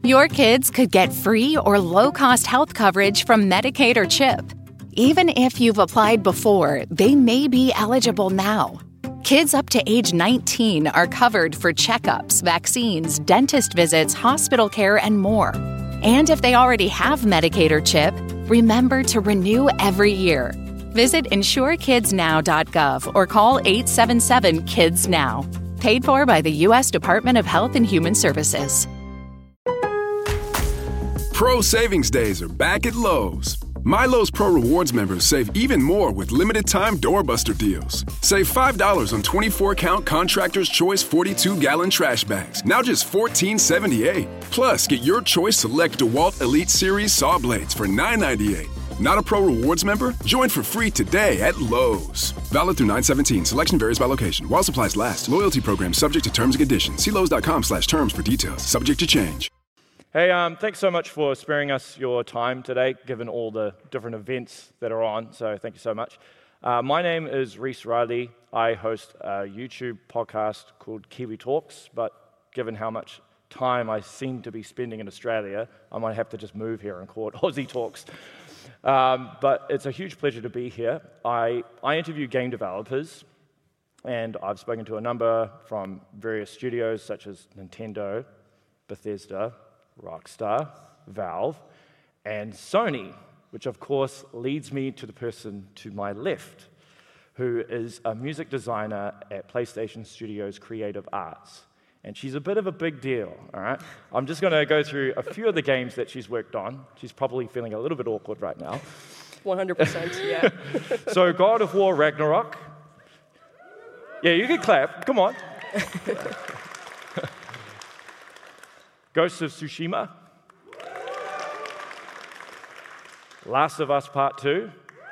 Your kids could get free or low-cost health coverage from Medicaid or CHIP. Even if you've applied before, they may be eligible now. Kids up to age 19 are covered for checkups, vaccines, dentist visits, hospital care, and more. And if they already have Medicaid or CHIP, remember to renew every year. Visit insurekidsnow.gov or call 877-KIDS-NOW. Paid for by the U.S. Department of Health and Human Services. Pro Savings Days are back at Lowe's. My Lowe's Pro Rewards members save even more with limited-time doorbuster deals. Save $5 on 24-count Contractor's Choice 42-gallon trash bags, now just $14.78. Plus, get your choice select DeWalt Elite Series saw blades for $9.98. Not a Pro Rewards member? Join for free today at Lowe's. Valid through 9/17. Selection varies by location. While supplies last. Loyalty program subject to terms and conditions. See Lowes.com/terms for details. Subject to change. Hey, thanks so much for sparing us your time today, given all the different events that are on, so thank you so much. My name is Reese Riley. I host a YouTube podcast called Kiwi Talks, but given how much time I seem to be spending in Australia, I might have to just move here and call it Aussie Talks. But it's a huge pleasure to be here. I interview game developers, and I've spoken to a number from various studios such as Nintendo, Bethesda, Rockstar, Valve, and Sony, which of course leads me to the person to my left, who is a music designer at PlayStation Studios Creative Arts. And she's a bit of a big deal, all right? I'm just going to go through a few of the games that she's worked on. She's probably feeling a little bit awkward right now. 100%, yeah. So God of War Ragnarok. Yeah, you can clap. Come on. Ghost of Tsushima. Last of Us Part 2.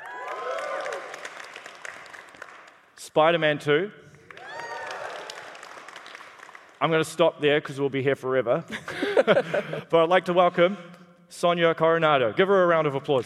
Spider-Man 2. I'm going to stop there because we'll be here forever. But I'd like to welcome Sonia Coronado. Give her a round of applause.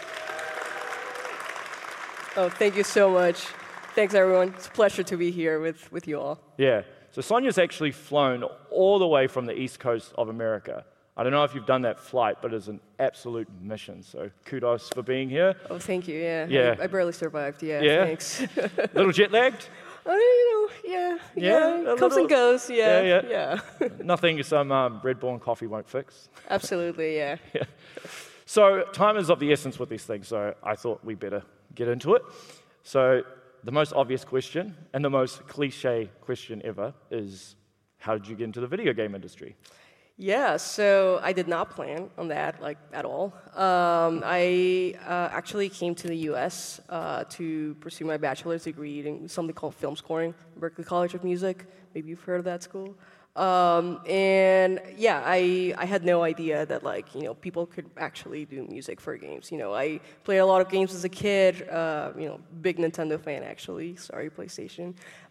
Oh, thank you so much. Thanks, everyone. It's a pleasure to be here with you all. Yeah. So Sonia's actually flown all the way from the east coast of America. I don't know if you've done that flight, but it's an absolute mission. So kudos for being here. Oh, thank you. Yeah. Yeah. I barely survived. Yeah. Yeah? Thanks. Little jet lagged? Yeah. A Comes little- and goes. Yeah. Yeah. Nothing some Redborn coffee won't fix. Absolutely. Yeah. Yeah. So time is of the essence with these things, so I thought we better get into it. So the most obvious question and the most cliche question ever is, how did you get into the video game industry? Yeah, so I did not plan on that, at all. I actually came to the U.S. To pursue my bachelor's degree in something called film scoring, Berklee College of Music. Maybe you've heard of that school. And yeah, I had no idea that people could actually do music for games. I played a lot of games as a kid. Big Nintendo fan actually. Sorry, PlayStation.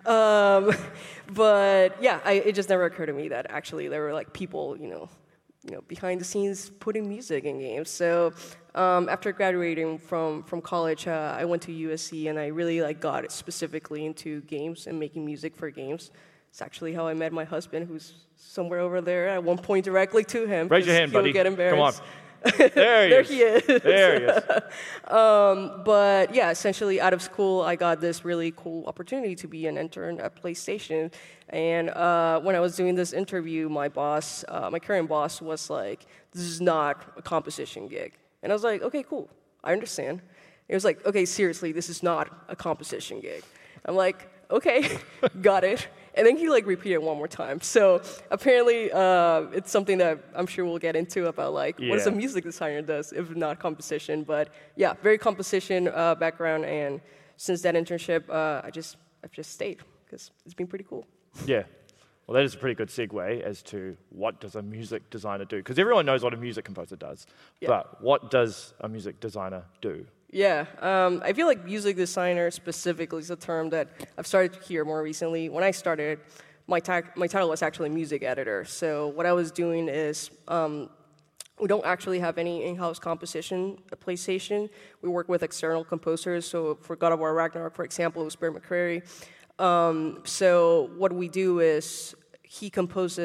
But yeah, it just never occurred to me that actually there were people, behind the scenes putting music in games. So after graduating from college, I went to USC and I really got specifically into games and making music for games. It's actually how I met my husband, who's somewhere over there. I won't point directly to him. Raise your hand, buddy. He'll get embarrassed. Come on. There he is. There he is. But yeah, essentially out of school, I got this really cool opportunity to be an intern at PlayStation. And when I was doing this interview, my boss, my current boss, was like, "This is not a composition gig." And I was like, "Okay, cool. I understand." It was like, "Okay, seriously, this is not a composition gig." I'm like, "Okay, got it." And then he repeated it one more time. So apparently it's something that I'm sure we'll get into about what a music designer does, if not composition. But yeah, very composition background. And since that internship, I've just stayed because it's been pretty cool. Yeah. Well, that is a pretty good segue as to what does a music designer do? Because everyone knows what a music composer does. Yeah. But what does a music designer do? Yeah, I feel like music designer specifically is a term that I've started to hear more recently. When I started, my title was actually music editor. So what I was doing is we don't actually have any in-house composition at PlayStation. We work with external composers. So for God of War Ragnarok, for example, it was Bear McCreary. So what we do is he composes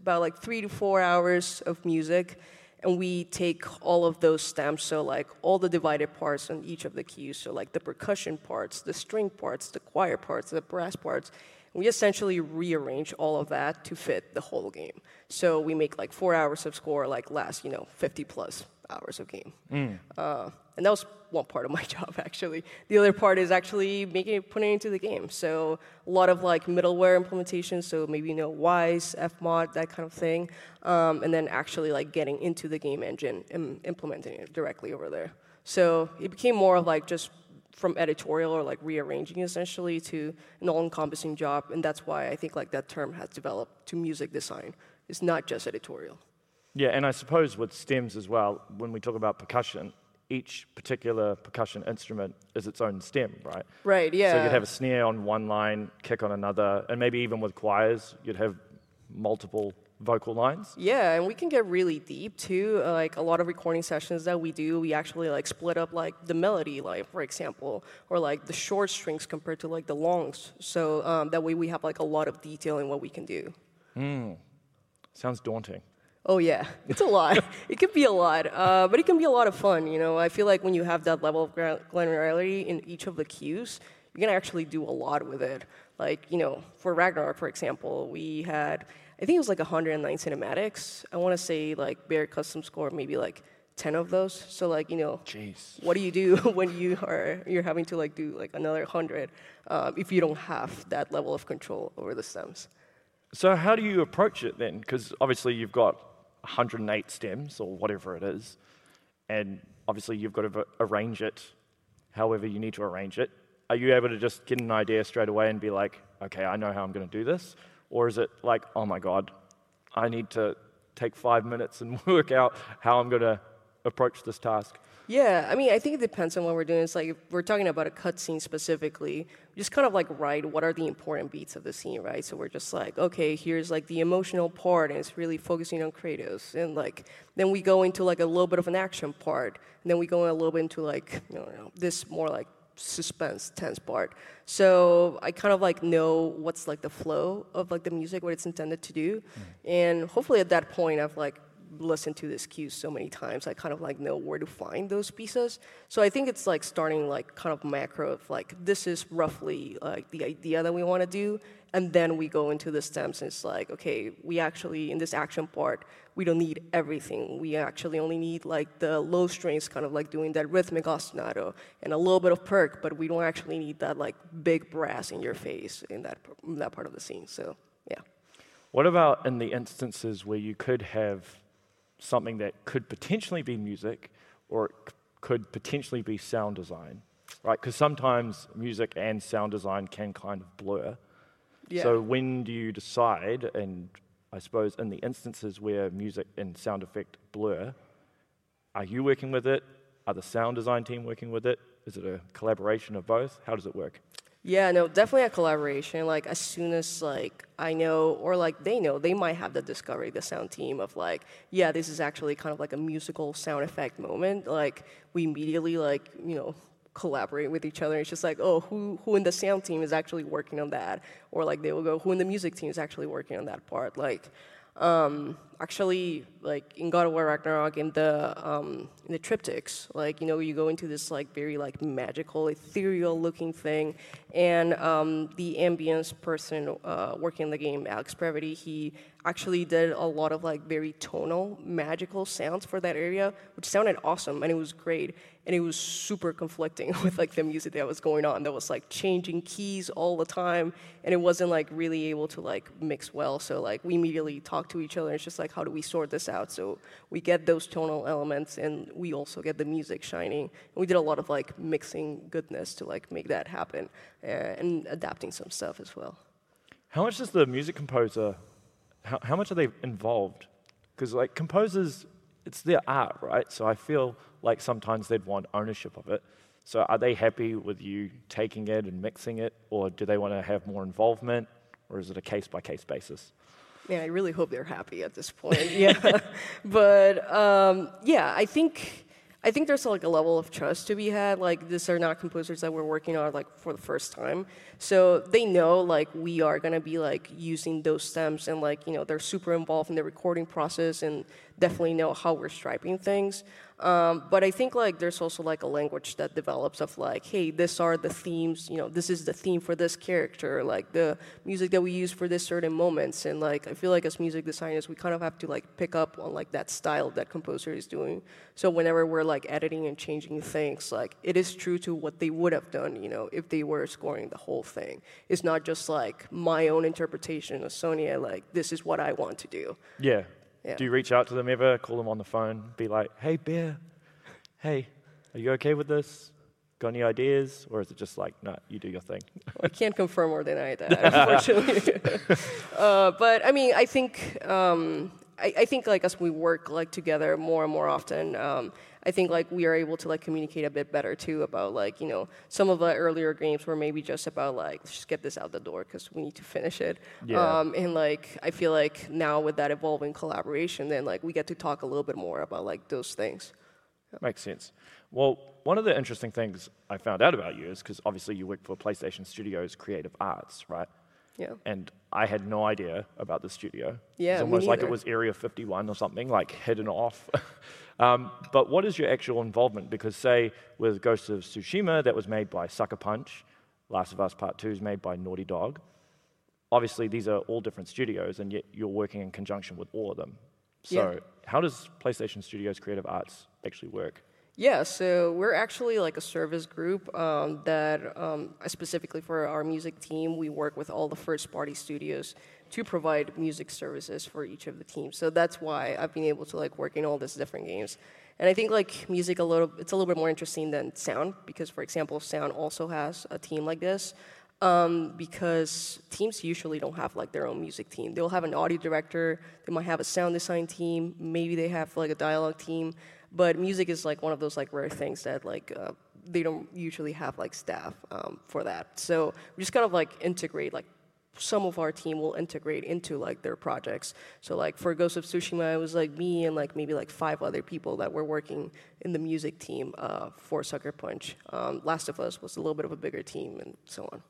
about like 3 to 4 hours of music, and we take all of those stems, so like all the divided parts on each of the cues, so like the percussion parts, the string parts, the choir parts, the brass parts, we essentially rearrange all of that to fit the whole game. So we make like 4 hours of score like last, 50 plus hours of game. And that was one part of my job, actually. The other part is actually putting it into the game. So a lot of like middleware implementation, so maybe Wwise, Fmod, that kind of thing, and then actually like getting into the game engine and implementing it directly over there. So it became more of like just from editorial or like rearranging essentially to an all-encompassing job, and that's why I think like that term has developed to music design. It's not just editorial. Yeah, and I suppose with stems as well, when we talk about percussion, each particular percussion instrument is its own stem, right? Right, yeah. So you'd have a snare on one line, kick on another, and maybe even with choirs, you'd have multiple vocal lines. Yeah, and we can get really deep too. Like a lot of recording sessions that we do, we actually like split up like the melody, like for example, or like the short strings compared to like the longs. So that way we have like a lot of detail in what we can do. Sounds daunting. Oh yeah, it's a lot. It can be a lot, but it can be a lot of fun. I feel like when you have that level of granularity in each of the cues, you can actually do a lot with it. Like, for Ragnarok, for example, we had, I think it was like 109 cinematics. I want to say like Bear Custom Score, maybe like 10 of those. So like, Jeez. What do you do when you're having to like do like another 100 if you don't have that level of control over the stems? So how do you approach it then? Because obviously you've got 108 stems or whatever it is, and obviously you've got to arrange it however you need to arrange it. Are you able to just get an idea straight away and be like, okay, I know how I'm going to do this? Or is it like, oh my God, I need to take 5 minutes and work out how I'm going to approach this task? Yeah, I mean, I think it depends on what we're doing. It's like if we're talking about a cutscene specifically, we just kind of like write what are the important beats of the scene, right? So we're just like, okay, here's like the emotional part, and it's really focusing on Kratos, and like then we go into like a little bit of an action part, and then we go a little bit into like this more like suspense, tense part. So I kind of like know what's like the flow of like the music, what it's intended to do, and hopefully at that point I've like listened to this cue so many times, I kind of like know where to find those pieces. So I think it's like starting like kind of macro of like this is roughly like the idea that we want to do, and then we go into the stems and it's like, okay, we actually in this action part we don't need everything. We actually only need like the low strings kind of like doing that rhythmic ostinato and a little bit of perk, but we don't actually need that like big brass in your face in that part of the scene. So yeah. What about in the instances where you could have something that could potentially be music or it could potentially be sound design, right? Because sometimes music and sound design can kind of blur. Yeah. So when do you decide, and I suppose in the instances where music and sound effect blur, are you working with it? Are the sound design team working with it? Is it a collaboration of both? How does it work? Yeah, no, definitely a collaboration. Like as soon as like I know or like they know, they might have the discovery, the sound team of like, yeah, this is actually kind of like a musical sound effect moment. Like we immediately like, collaborate with each other. It's just like, oh, who in the sound team is actually working on that? Or like they will go, who in the music team is actually working on that part? Like actually, like in God of War Ragnarok, in the triptychs, like you go into this like very like magical, ethereal looking thing, and the ambience person working in the game, Alex Previty, he actually did a lot of like very tonal, magical sounds for that area, which sounded awesome and it was great. And it was super conflicting with like the music that was going on. That was like changing keys all the time, and it wasn't like really able to like mix well. So like we immediately talked to each other. And it's just like, how do we sort this out? So we get those tonal elements, and we also get the music shining. And we did a lot of like mixing goodness to like make that happen, and adapting some stuff as well. How much does the music composer? How much are they involved? Because like composers, it's their art, right? So I feel like sometimes they'd want ownership of it. So are they happy with you taking it and mixing it, or do they want to have more involvement, or is it a case-by-case basis? Yeah, I really hope they're happy at this point. Yeah, but yeah, I think I think there's like a level of trust to be had. Like these are not composers that we're working on like for the first time, so they know like we are gonna be like using those stems, and like they're super involved in the recording process and definitely know how we're striping things. But I think like there's also like a language that develops of like, hey, these are the themes. This is the theme for this character. Like the music that we use for this certain moments, and like I feel like as music designers, we kind of have to like pick up on like that style that composer is doing. So whenever we're like editing and changing things, like it is true to what they would have done, if they were scoring the whole thing. It's not just like my own interpretation of Sonia. Like this is what I want to do. Yeah. Yeah. Do you reach out to them ever, call them on the phone, be like, hey, Bear, hey, are you okay with this? Got any ideas? Or is it just like, no, you do your thing? I can't confirm or deny that, unfortunately. But I mean, I think like as we work like together more and more often, I think like we are able to like communicate a bit better too about like some of the earlier games were maybe just about like let's just get this out the door because we need to finish it. Yeah. And like I feel like now with that evolving collaboration, then like we get to talk a little bit more about like those things. Makes sense. Well, one of the interesting things I found out about you is because obviously you work for PlayStation Studios Creative Arts, right? Yeah. And I had no idea about the studio. Yeah, It's almost like it was Area 51 or something, like hidden off. But what is your actual involvement? Because say with Ghost of Tsushima, that was made by Sucker Punch. Last of Us Part 2 is made by Naughty Dog. Obviously, these are all different studios, and yet you're working in conjunction with all of them. So how does PlayStation Studios Creative Arts actually work? Yeah, so we're actually like a service group that specifically for our music team, we work with all the first-party studios to provide music services for each of the teams. So that's why I've been able to like work in all these different games. And I think like music it's a little bit more interesting than sound because, for example, sound also has a team like this. Because teams usually don't have like their own music team. They'll have an audio director, they might have a sound design team, maybe they have like a dialogue team, but music is like one of those like rare things that like they don't usually have like staff for that. So we just kind of like integrate like some of our team will integrate into like their projects. So like for Ghost of Tsushima, it was like me and like maybe like 5 other people that were working in the music team for Sucker Punch. Last of Us was a little bit of a bigger team and so on.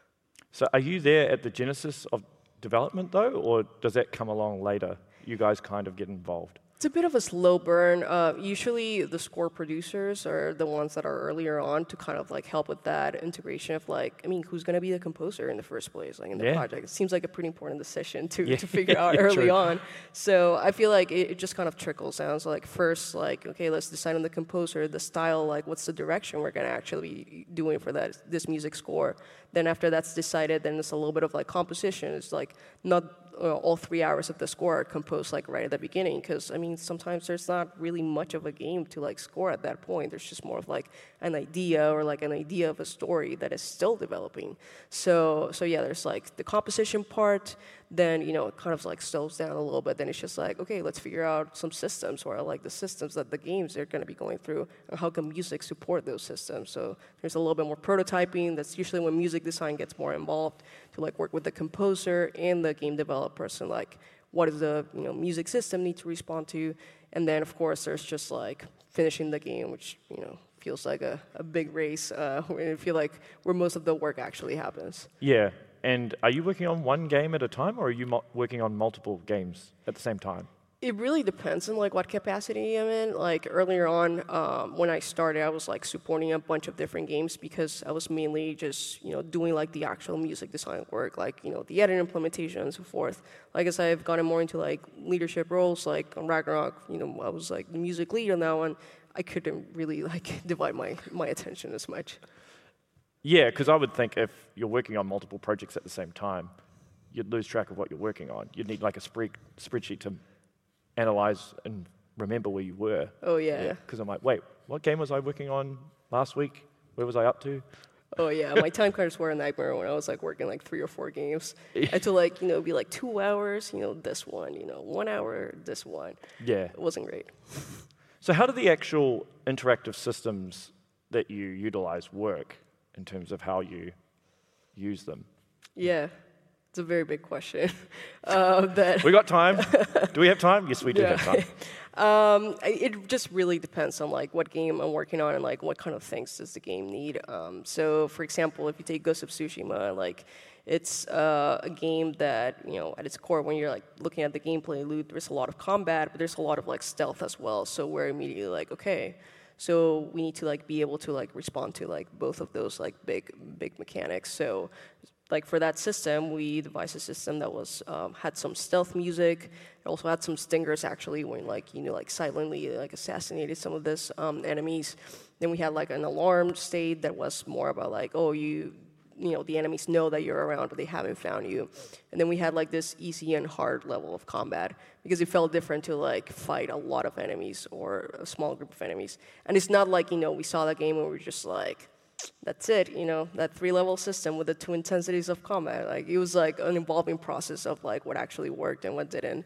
So are you there at the genesis of development, though, or does that come along later? You guys kind of get involved? It's a bit of a slow burn. Usually the score producers are the ones that are earlier on to kind of like help with that integration of like, I mean, who's going to be the composer in the first place, like in the project? It seems like a pretty important decision to figure out early on. So I feel like it just kind of trickles down. So like first, like, okay, let's decide on the composer, the style, like what's the direction we're going to actually be doing for this music score. Then after that's decided, then it's a little bit of like composition. It's like not all 3 hours of the score are composed like right at the beginning, because I mean sometimes there's not really much of a game to like score at that point. There's just more of like an idea or like an idea of a story that is still developing. So yeah, there's like the composition part. Then it kind of like slows down a little bit. Then it's just like, okay, let's figure out some systems or like the systems that the games are going to be going through, and how can music support those systems. So there's a little bit more prototyping. That's usually when music design gets more involved to like work with the composer and the game developers and like what does the music system need to respond to. And then of course there's just like finishing the game, which feels like a big race. I feel like where most of the work actually happens. Yeah. And are you working on one game at a time, or are you working on multiple games at the same time? It really depends on like what capacity I'm in. Like earlier on, when I started, I was like supporting a bunch of different games because I was mainly just doing like the actual music design work, like the edit implementation and so forth. Like as I've gotten more into like leadership roles, like on Ragnarok, I was like the music lead on that one. I couldn't really like divide my attention as much. Yeah, because I would think if you're working on multiple projects at the same time, you'd lose track of what you're working on. You'd need like a spreadsheet to analyze and remember where you were. Oh, yeah. Because I'm like, wait, what game was I working on last week? Where was I up to? Oh, yeah. My time cards were a nightmare when I was like working like 3 or 4 games. I had to like, be like 2 hours, this one, 1 hour, this one. Yeah. It wasn't great. So how do the actual interactive systems that you utilize work in terms of how you use them? Yeah. It's a very big question. That We got time. Do we have time? Yes, we do have time. It just really depends on like what game I'm working on and like what kind of things does the game need. So, for example, if you take Ghost of Tsushima, like it's a game that at its core, when you're like looking at the gameplay loop, there's a lot of combat, but there's a lot of like stealth as well. So we're immediately like, okay, so we need to like be able to like respond to like both of those like big mechanics. So like for that system, we devised a system that was had some stealth music. It also had some stingers actually, when like like silently like assassinated some of these enemies. Then we had like an alarm state that was more about like, oh, the enemies know that you're around, but they haven't found you. And then we had like this easy and hard level of combat, because it felt different to like fight a lot of enemies or a small group of enemies. And it's not like we saw that game and we're just like, that's it, that 3-level system with the 2 intensities of combat. Like it was like an evolving process of like what actually worked and what didn't.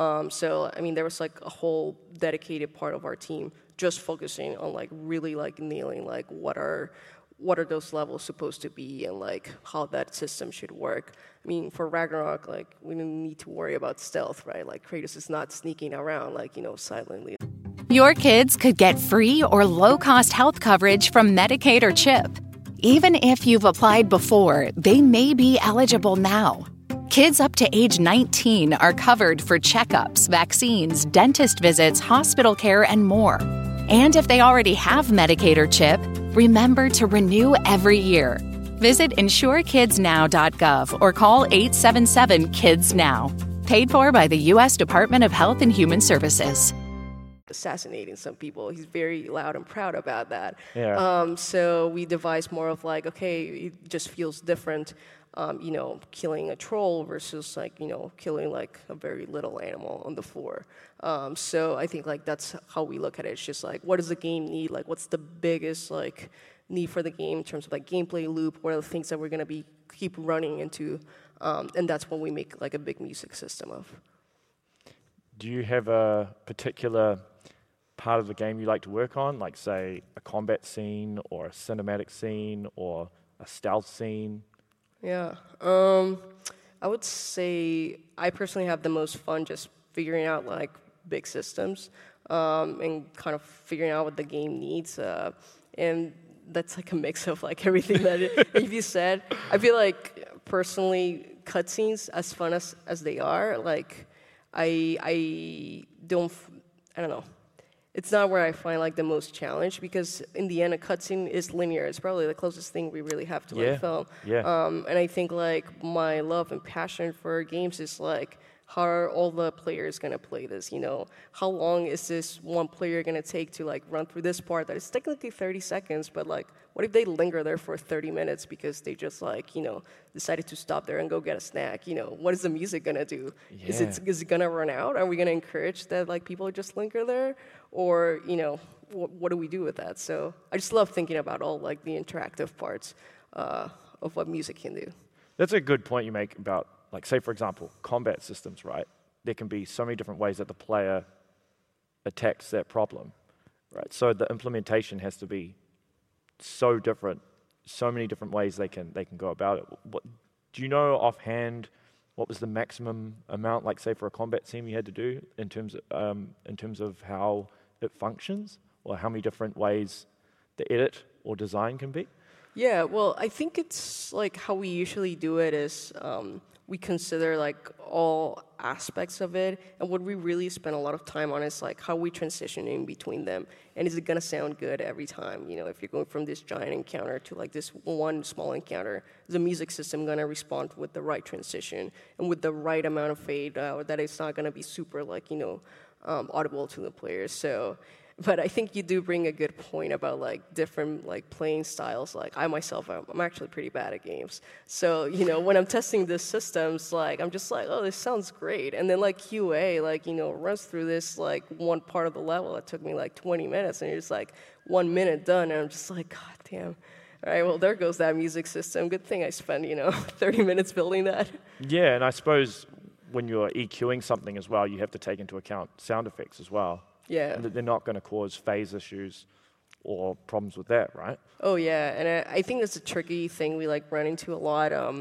So I mean, there was like a whole dedicated part of our team just focusing on like really like nailing like what are those levels supposed to be and like how that system should work. I mean, for Ragnarok, like we didn't need to worry about stealth, right? Like Kratos is not sneaking around like silently. Your kids could get free or low-cost health coverage from Medicaid or CHIP. Even if you've applied before, they may be eligible now. Kids up to age 19 are covered for checkups, vaccines, dentist visits, hospital care, and more. And if they already have Medicaid or CHIP, remember to renew every year. Visit insurekidsnow.gov or call 877-KIDS-NOW. Paid for by the U.S. Department of Health and Human Services. Assassinating some people. He's very loud and proud about that. Yeah. So we devised more of like, okay, it just feels different, killing a troll versus like, killing like a very little animal on the floor. So I think like that's how we look at it. It's just like, what does the game need? Like, what's the biggest like need for the game in terms of like gameplay loop? What are the things that we're gonna keep running into? And that's when we make like a big music system of. Do you have a particular part of the game you like to work on, like say a combat scene or a cinematic scene or a stealth scene? Yeah, I would say I personally have the most fun just figuring out like big systems and kind of figuring out what the game needs, and that's like a mix of like everything that you said. I feel like personally cutscenes, as fun as they are, like I don't know. It's not where I find like the most challenge, because in the end a cutscene is linear. It's probably the closest thing we really have to like film. Yeah. And I think like my love and passion for games is like, how are all the players gonna play this? How long is this one player gonna take to like run through this part that is technically 30 seconds, but like what if they linger there for 30 minutes because they just like decided to stop there and go get a snack? What is the music gonna do? Yeah. Is it gonna run out? Are we gonna encourage that like people just linger there, or what do we do with that? So I just love thinking about all like the interactive parts of what music can do. That's a good point you make about, like, say, for example, combat systems, right? There can be so many different ways that the player attacks that problem, right? So the implementation has to be so different, so many different ways they can go about it. Do you know offhand what was the maximum amount, like, say, for a combat scene you had to do in terms of how it functions, or how many different ways the edit or design can be? Yeah, well, I think it's like how we usually do it is we consider like all aspects of it, and what we really spend a lot of time on is like how we transition in between them, and is it gonna sound good every time? If you're going from this giant encounter to like this one small encounter, is the music system gonna respond with the right transition and with the right amount of fade that it's not gonna be super like audible to the players? So. But I think you do bring a good point about like different like playing styles. Like I myself, I'm actually pretty bad at games. So when I'm testing these systems, like I'm just like, oh, this sounds great. And then like QA, like runs through this like one part of the level that took me like 20 minutes, and you're just like 1 minute done, and I'm just like, God damn. All right, well there goes that music system. Good thing I spent 30 minutes building that. Yeah, and I suppose when you're EQing something as well, you have to take into account sound effects as well. Yeah. And they're not going to cause phase issues or problems with that, right? Oh, yeah. And I think that's a tricky thing we like run into a lot.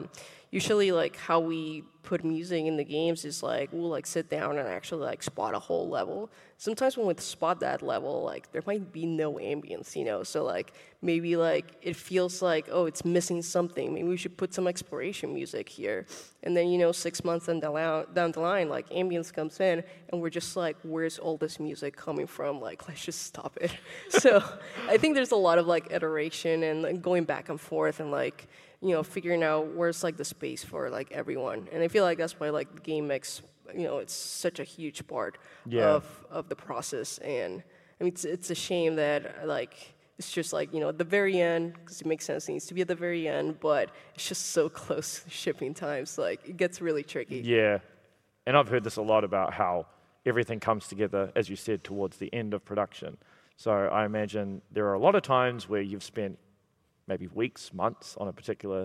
usually like how we put music in the games is like we'll like sit down and actually like spot a whole level. Sometimes when we spot that level, like there might be no ambience, you know. So like maybe like it feels like, oh, it's missing something. Maybe we should put some exploration music here. And then, you know, 6 months down the line, like ambience comes in and we're just like, where's all this music coming from? Like, let's just stop it. So I think there's a lot of like iteration and like, going back and forth and like, you know, figuring out where's like the space for like everyone. And I feel like that's why like the game mix, you know, it's such a huge part of the process. And I mean, it's a shame that like it's just like, you know, at the very end, because it makes sense, it needs to be at the very end, but it's just so close to shipping times. Like it gets really tricky. Yeah, and I've heard this a lot about how everything comes together, as you said, towards the end of production. So I imagine there are a lot of times where you've spent maybe weeks, months on a particular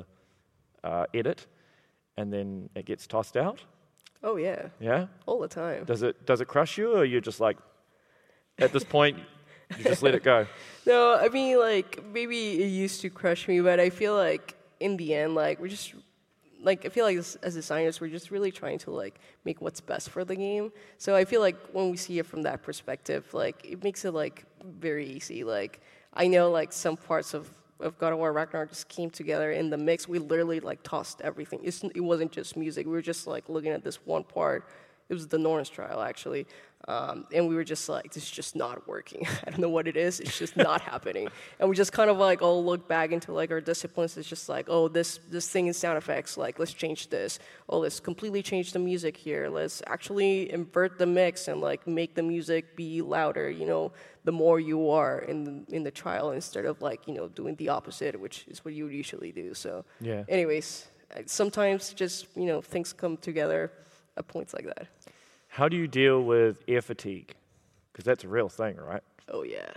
edit, and then it gets tossed out. Oh yeah. Yeah? All the time. Does it crush you, or you're just like, at this point, you just let it go? No, I mean, like, maybe it used to crush me, but I feel like in the end, like, we're just, like, I feel like as designers, we're just really trying to, like, make what's best for the game. So I feel like when we see it from that perspective, like, it makes it, like, very easy. Like, I know, like, some parts of God of War Ragnarok just came together in the mix. We literally, like, tossed everything. It wasn't just music. We were just, like, looking at this one part. It was the Norns trial, actually. And we were just like, this is just not working. I don't know what it is. It's just not happening. And we just kind of like all look back into like our disciplines. It's just like, oh, this thing in sound effects, like let's change this. Oh, let's completely change the music here. Let's actually invert the mix and like make the music be louder, you know, the more you are in the trial instead of like, you know, doing the opposite, which is what you would usually do. So yeah. Anyways, sometimes just, you know, things come together at points like that. How do you deal with air fatigue? Because that's a real thing, right? Oh, yeah.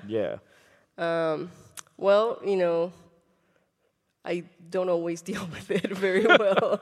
Yeah. Well, you know, I don't always deal with it very well.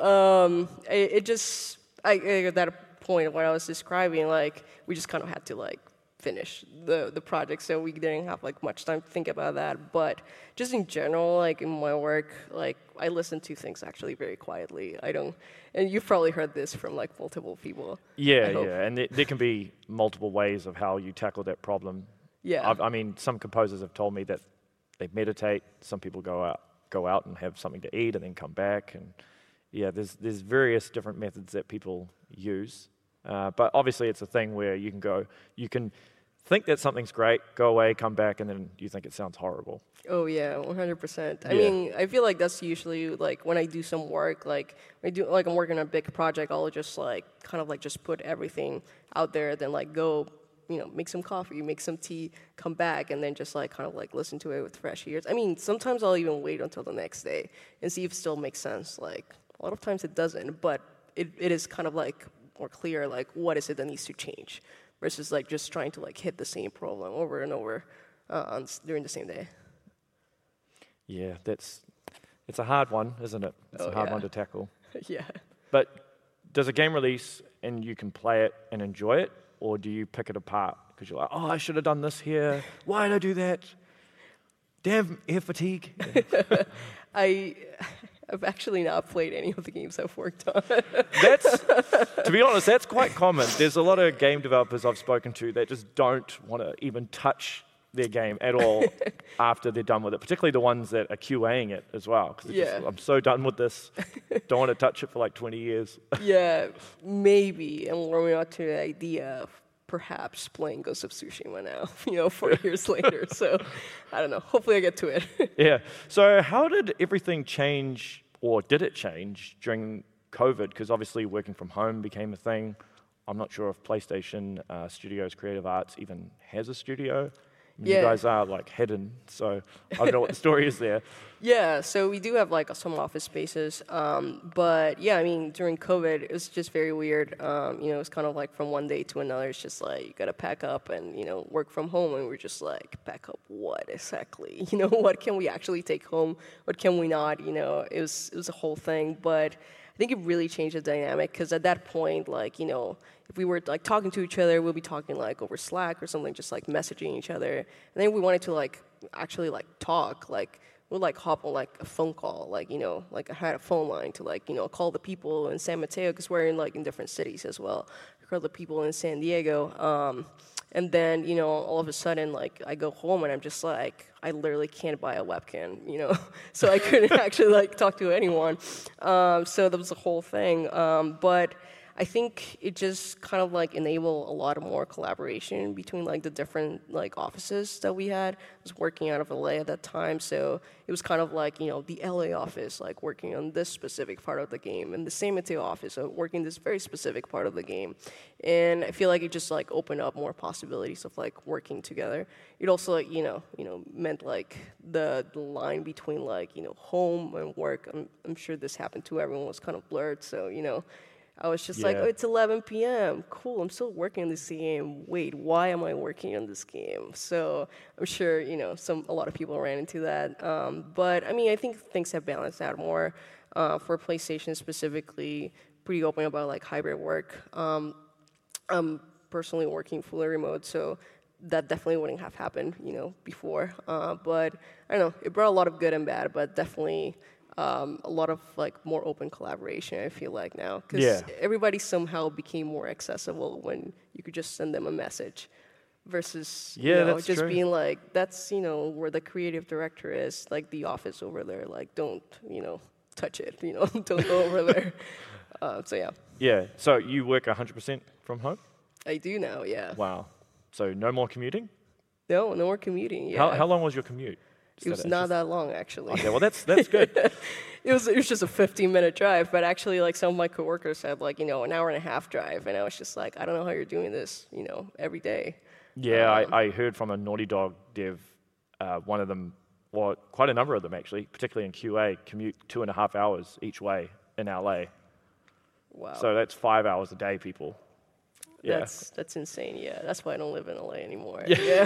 I at that point what I was describing, like, we just kind of had to, like, finish the project, so we didn't have, like, much time to think about that. But just in general, like, in my work, like, I listen to things actually very quietly. I don't, and you've probably heard this from, like, multiple people. Yeah, and there can be multiple ways of how you tackle that problem. Yeah. I mean, some composers have told me that they meditate. Some people go out and have something to eat and then come back. And yeah, there's various different methods that people use. But obviously, it's a thing where you can think that something's great, go away, come back, and then you think it sounds horrible. Oh yeah, 100%. I mean, I feel like that's usually like when I do some work, like I'm working on a big project, I'll just like kind of like just put everything out there, then like go, you know, make some coffee, make some tea, come back, and then just like kind of like listen to it with fresh ears. I mean, sometimes I'll even wait until the next day and see if it still makes sense. Like a lot of times it doesn't, but it is kind of like more clear, like what is it that needs to change versus like just trying to like hit the same problem over and over during the same day. Yeah, it's a hard one, isn't it? It's a hard one to tackle. Yeah. But does a game release and you can play it and enjoy it, or do you pick it apart because you're like, oh, I should have done this here. Why did I do that? Damn air fatigue. I've actually not played any of the games I've worked on. To be honest, that's quite common. There's a lot of game developers I've spoken to that just don't want to even touch their game at all after they're done with it, particularly the ones that are QAing it as well. Because I'm so done with this, don't want to touch it for like 20 years. Yeah, maybe. And warming up to the idea of perhaps playing Ghost of Tsushima now, you know, 4 years later. So, I don't know. Hopefully I get to it. Yeah. So how did everything change, or did it change during COVID? Because obviously working from home became a thing. I'm not sure if PlayStation Studios Creative Arts even has a studio. You guys are like hidden, so I don't know what the story is there. Yeah, so we do have like some office spaces, but yeah, I mean during COVID it was just very weird. You know, it's kind of like from one day to another. It's just like you gotta pack up and you know work from home, and we're just like pack up what exactly? You know, what can we actually take home? What can we not? You know, it was a whole thing, but I think it really changed the dynamic because at that point, like, you know, if we were like talking to each other, we'll be talking like over Slack or something, just like messaging each other. And then we wanted to like actually like talk, like would like hop on like a phone call, like, you know, like I had a phone line to like, you know, call the people in San Mateo, because we're in like in different cities as well. Call the people in San Diego. And then, you know, all of a sudden, like, I go home and I'm just like, I literally can't buy a webcam, you know? So I couldn't actually, like, talk to anyone. So that was the whole thing. But I think it just kind of, like, enabled a lot of more collaboration between, like, the different, like, offices that we had. I was working out of LA at that time, so it was kind of like, you know, the LA office, like, working on this specific part of the game, and the San Mateo office, working this very specific part of the game. And I feel like it just, like, opened up more possibilities of, like, working together. It also, like, you know, meant, like, the line between, like, you know, home and work, I'm sure this happened to everyone, was kind of blurred, so, you know, I was just like, oh, it's 11 p.m. Cool, I'm still working on this game. Wait, why am I working on this game? So I'm sure, you know, a lot of people ran into that. But, I mean, I think things have balanced out more. For PlayStation specifically, pretty open about, like, hybrid work. I'm personally working fully remote, so that definitely wouldn't have happened, you know, before. But, I don't know, it brought a lot of good and bad, but definitely a lot of like more open collaboration, I feel like now, because everybody somehow became more accessible when you could just send them a message versus you know, just true. Being like, that's, you know, where the creative director is, like the office over there, like don't, you know, touch it, you know, don't go over there. So yeah. Yeah, so you work 100% from home? I do now, yeah. Wow. So no more commuting? No more commuting, yeah. How long was your commute? It was not that long, actually. Okay, well, that's good. It was just a 15-minute drive, but actually, like, some of my coworkers had, like, you know, an hour and a half drive, and I was just like, I don't know how you're doing this, you know, every day. Yeah, I heard from a Naughty Dog dev, one of them, well, quite a number of them, actually, particularly in QA, commute 2.5 hours each way in LA. Wow. So that's 5 hours a day, people. Yeah. That's insane, yeah. That's why I don't live in LA anymore. Yeah.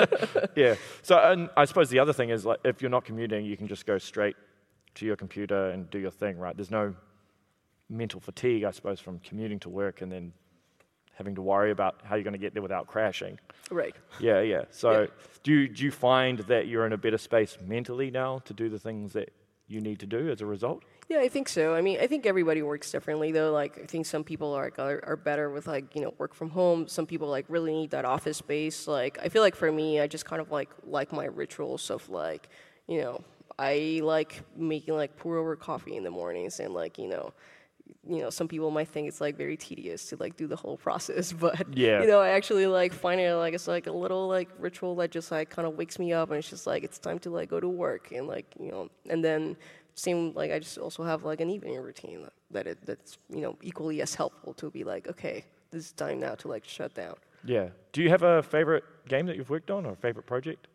Yeah. So and I suppose the other thing is, like, if you're not commuting, you can just go straight to your computer and do your thing, right? There's no mental fatigue, I suppose, from commuting to work and then having to worry about how you're going to get there without crashing. Right. Yeah. So do you find that you're in a better space mentally now to do the things that you need to do as a result? Yeah, I think so. I mean, I think everybody works differently, though. Like, I think some people are better with, like, you know, work from home. Some people, like, really need that office space. Like, I feel like for me, I just kind of, like my rituals of, like, you know, I like making, like, pour-over coffee in the mornings. And, like, you know, some people might think it's, like, very tedious to, like, do the whole process. But, you know, I actually, like, find it, like, it's, like, a little, like, ritual that just, like, kind of wakes me up. And it's just, like, it's time to, like, go to work. And, like, you know, and then same, like, I just also have, like, an evening routine that's, you know, equally as helpful to be like, okay, this is time now to, like, shut down. Yeah. Do you have a favorite game that you've worked on or a favorite project?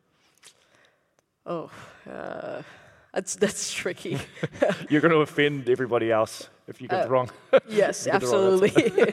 Oh, that's tricky. You're going to offend everybody else if you get it wrong. Yes, absolutely.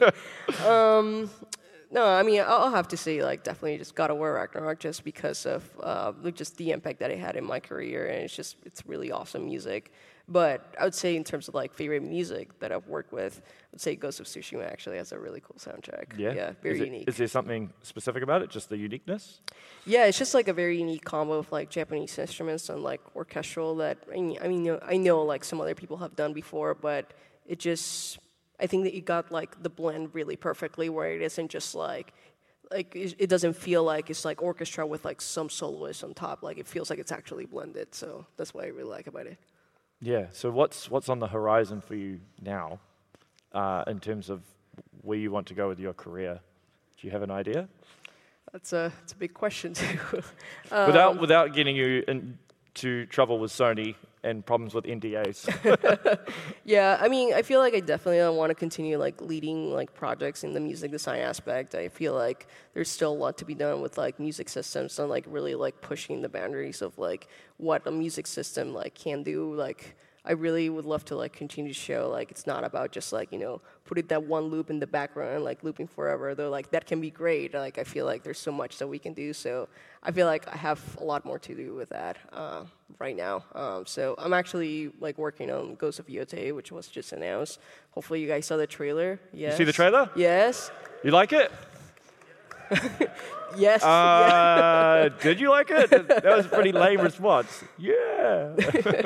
No, I mean, I'll have to say, like, definitely just God of War Ragnarok, just because of just the impact that it had in my career, and it's really awesome music. But I would say in terms of, like, favorite music that I've worked with, I would say Ghost of Tsushima actually has a really cool soundtrack. Yeah, very unique. Is there something specific about it, just the uniqueness? Yeah, it's just, like, a very unique combo of, like, Japanese instruments and, like, orchestral that, I know, like, some other people have done before, but it just, I think that you got, like, the blend really perfectly, where it isn't just, like it doesn't feel like it's, like, orchestra with, like, some soloists on top. Like, it feels like it's actually blended, so that's what I really like about it. Yeah, so what's on the horizon for you now in terms of where you want to go with your career? Do you have an idea? It's a big question, too. Without getting you into trouble with Sony and problems with NDAs. Yeah, I mean, I feel like I definitely want to continue, like, leading, like, projects in the music design aspect. I feel like there's still a lot to be done with, like, music systems and, like, really, like, pushing the boundaries of, like, what a music system, like, can do. Like, I really would love to, like, continue to show, like, it's not about just, like, you know, putting that one loop in the background and, like, looping forever, though, like, that can be great. Like, I feel like there's so much that we can do, so I feel like I have a lot more to do with that right now. So I'm actually, like, working on Ghost of Yotei, which was just announced. Hopefully you guys saw the trailer. Yes. You see the trailer? Yes. You like it? Yes. Yeah. Did you like it? That was a pretty lame response. Yeah.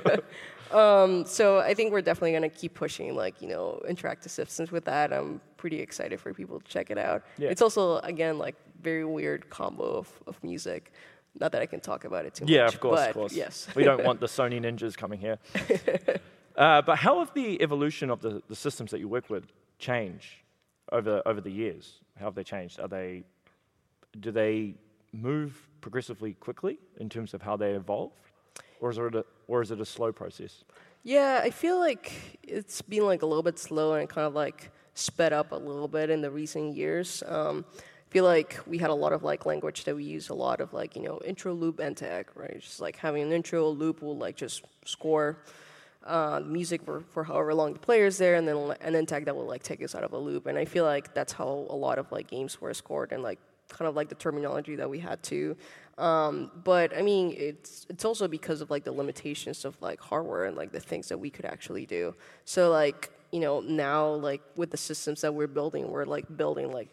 So I think we're definitely going to keep pushing, like, interactive systems with that. I'm pretty excited for people to check it out. Yeah. It's also, again, like, very weird combo of music. Not that I can talk about it too much. Yeah, of course, but of course. Yes. We don't want the Sony ninjas coming here. But how have the evolution of the systems that you work with changed over the years? How have they changed? Do they move progressively quickly in terms of how they evolve? Or is it a slow process? Yeah, I feel like it's been like a little bit slow and kind of like sped up a little bit in the recent years. I feel like we had a lot of like language that we use a lot of like, intro loop end tag, right? Just like having an intro loop will like just score music for however long the player is there, and then an end tag that will like take us out of a loop. And I feel like that's how a lot of like games were scored, and like kind of like the terminology that we had to. But I mean, it's also because of like the limitations of like hardware and like the things that we could actually do. So like, now like with the systems that we're like building like,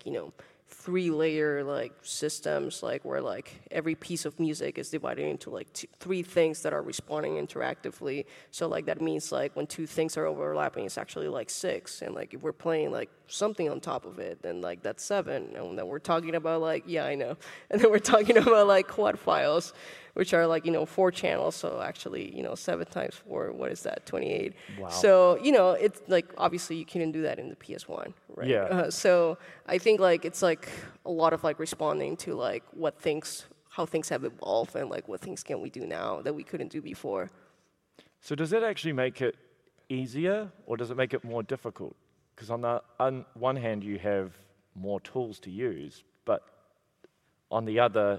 3-layer like systems, like where like every piece of music is divided into like 3 things that are responding interactively. So like that means like when 2 things are overlapping, it's actually like 6. And like if we're playing like something on top of it, then like that's 7. And then we're talking about like, yeah, I know. And then we're talking about like quad files, which are like, 4 channels. So actually, 7 times 4, what is that? 28. Wow. So, it's like, obviously you couldn't do that in the PS1, right? Yeah. So I think like it's like a lot of like responding to like how things have evolved and like what things can we do now that we couldn't do before. So does that actually make it easier, or does it make it more difficult? Because on one hand, you have more tools to use, but on the other...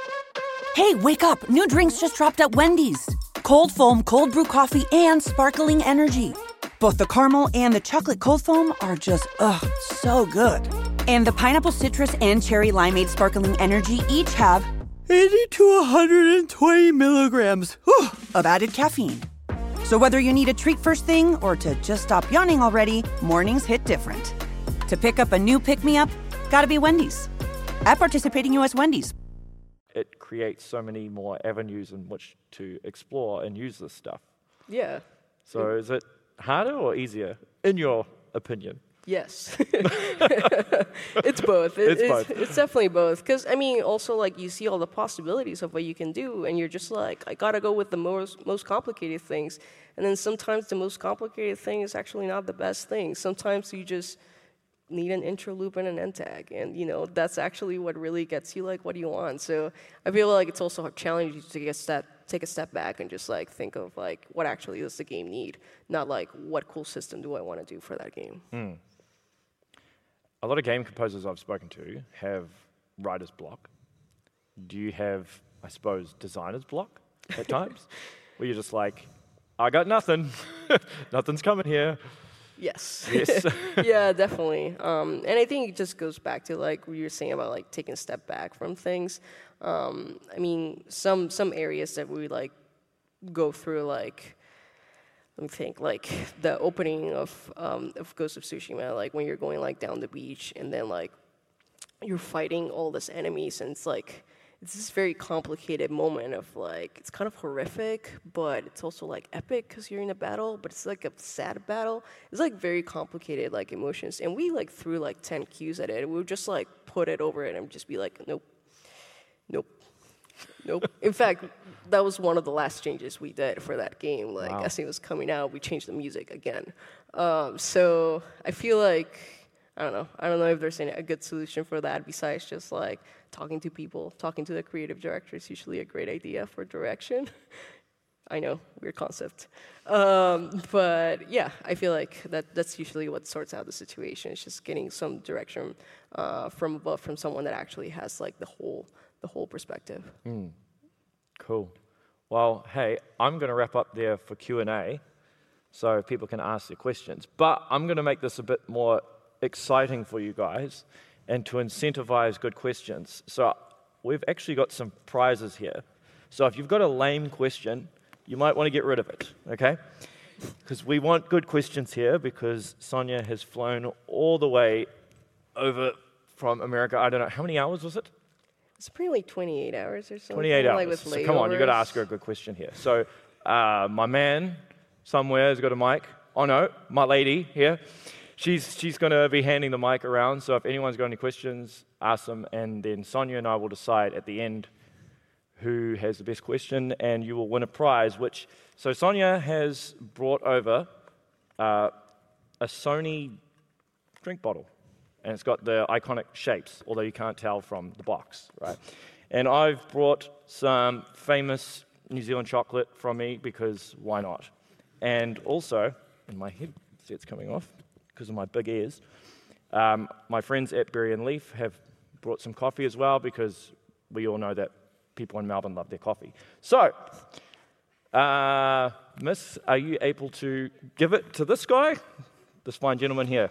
Hey, wake up! New drinks just dropped at Wendy's. Cold foam, cold brew coffee, and sparkling energy. Both the caramel and the chocolate cold foam are just, so good. And the pineapple citrus and cherry limeade sparkling energy each have 80 to 120 milligrams of added caffeine. So whether you need a treat first thing or to just stop yawning already, mornings hit different. To pick up a new pick-me-up, gotta be Wendy's. At participating U.S. Wendy's. It creates so many more avenues in which to explore and use this stuff. Yeah. So is it harder or easier, in your opinion? Yes. It's both. It's definitely both. Because, I mean, also, like, you see all the possibilities of what you can do, and you're just like, I gotta go with the most complicated things. And then sometimes the most complicated thing is actually not the best thing. Sometimes you just need an intro loop and an end tag. And, that's actually what really gets you, like, what do you want? So I feel like it's also challenging to take a step back and just, like, think of, like, what actually does the game need? Not, like, what cool system do I want to do for that game? A lot of game composers I've spoken to have writer's block. Do you have, I suppose, designer's block at times? Where you're just like, I got nothing. Nothing's coming here. Yes. Yes. Yeah, definitely. And I think it just goes back to like what you were saying about like taking a step back from things. I mean, some areas that we like go through, like, let me think, like the opening of Ghost of Tsushima, like when you're going like down the beach and then like you're fighting all these enemies, and it's this very complicated moment of like, it's kind of horrific, but it's also like epic because you're in a battle, but it's like a sad battle. It's like very complicated like emotions, and we like threw like 10 cues at it. We would just like put it over it and just be like, nope. In fact, that was one of the last changes we did for that game. Like, wow. As it was coming out, we changed the music again. So I feel like, I don't know if there's a good solution for that besides just like talking to people. Talking to the creative director is usually a great idea for direction. I know, weird concept. But yeah, I feel like that's usually what sorts out the situation. It's just getting some direction from above, from someone that actually has like the whole perspective. Cool. Well, hey, I'm going to wrap up there for Q&A so people can ask their questions. But I'm going to make this a bit more exciting for you guys and to incentivize good questions. So we've actually got some prizes here. So if you've got a lame question, you might want to get rid of it, okay? Because we want good questions here, because Sonia has flown all the way over from America. I don't know, how many hours was it? It's pretty like 28 hours or something. 28 hours. Like with So come on, you've got to layovers. ask her a good question here. So my man somewhere has got a mic. Oh no, my lady here. She's going to be handing the mic around. So if anyone's got any questions, ask them. And then Sonia and I will decide at the end who has the best question, and you will win a prize. So Sonia has brought over a Sony drink bottle. And it's got the iconic shapes, although you can't tell from the box, right? And I've brought some famous New Zealand chocolate from me because why not? And also, and my headset's coming off because of my big ears, my friends at Berry and Leaf have brought some coffee as well because we all know that people in Melbourne love their coffee. So, Miss, are you able to give it to this guy, this fine gentleman here?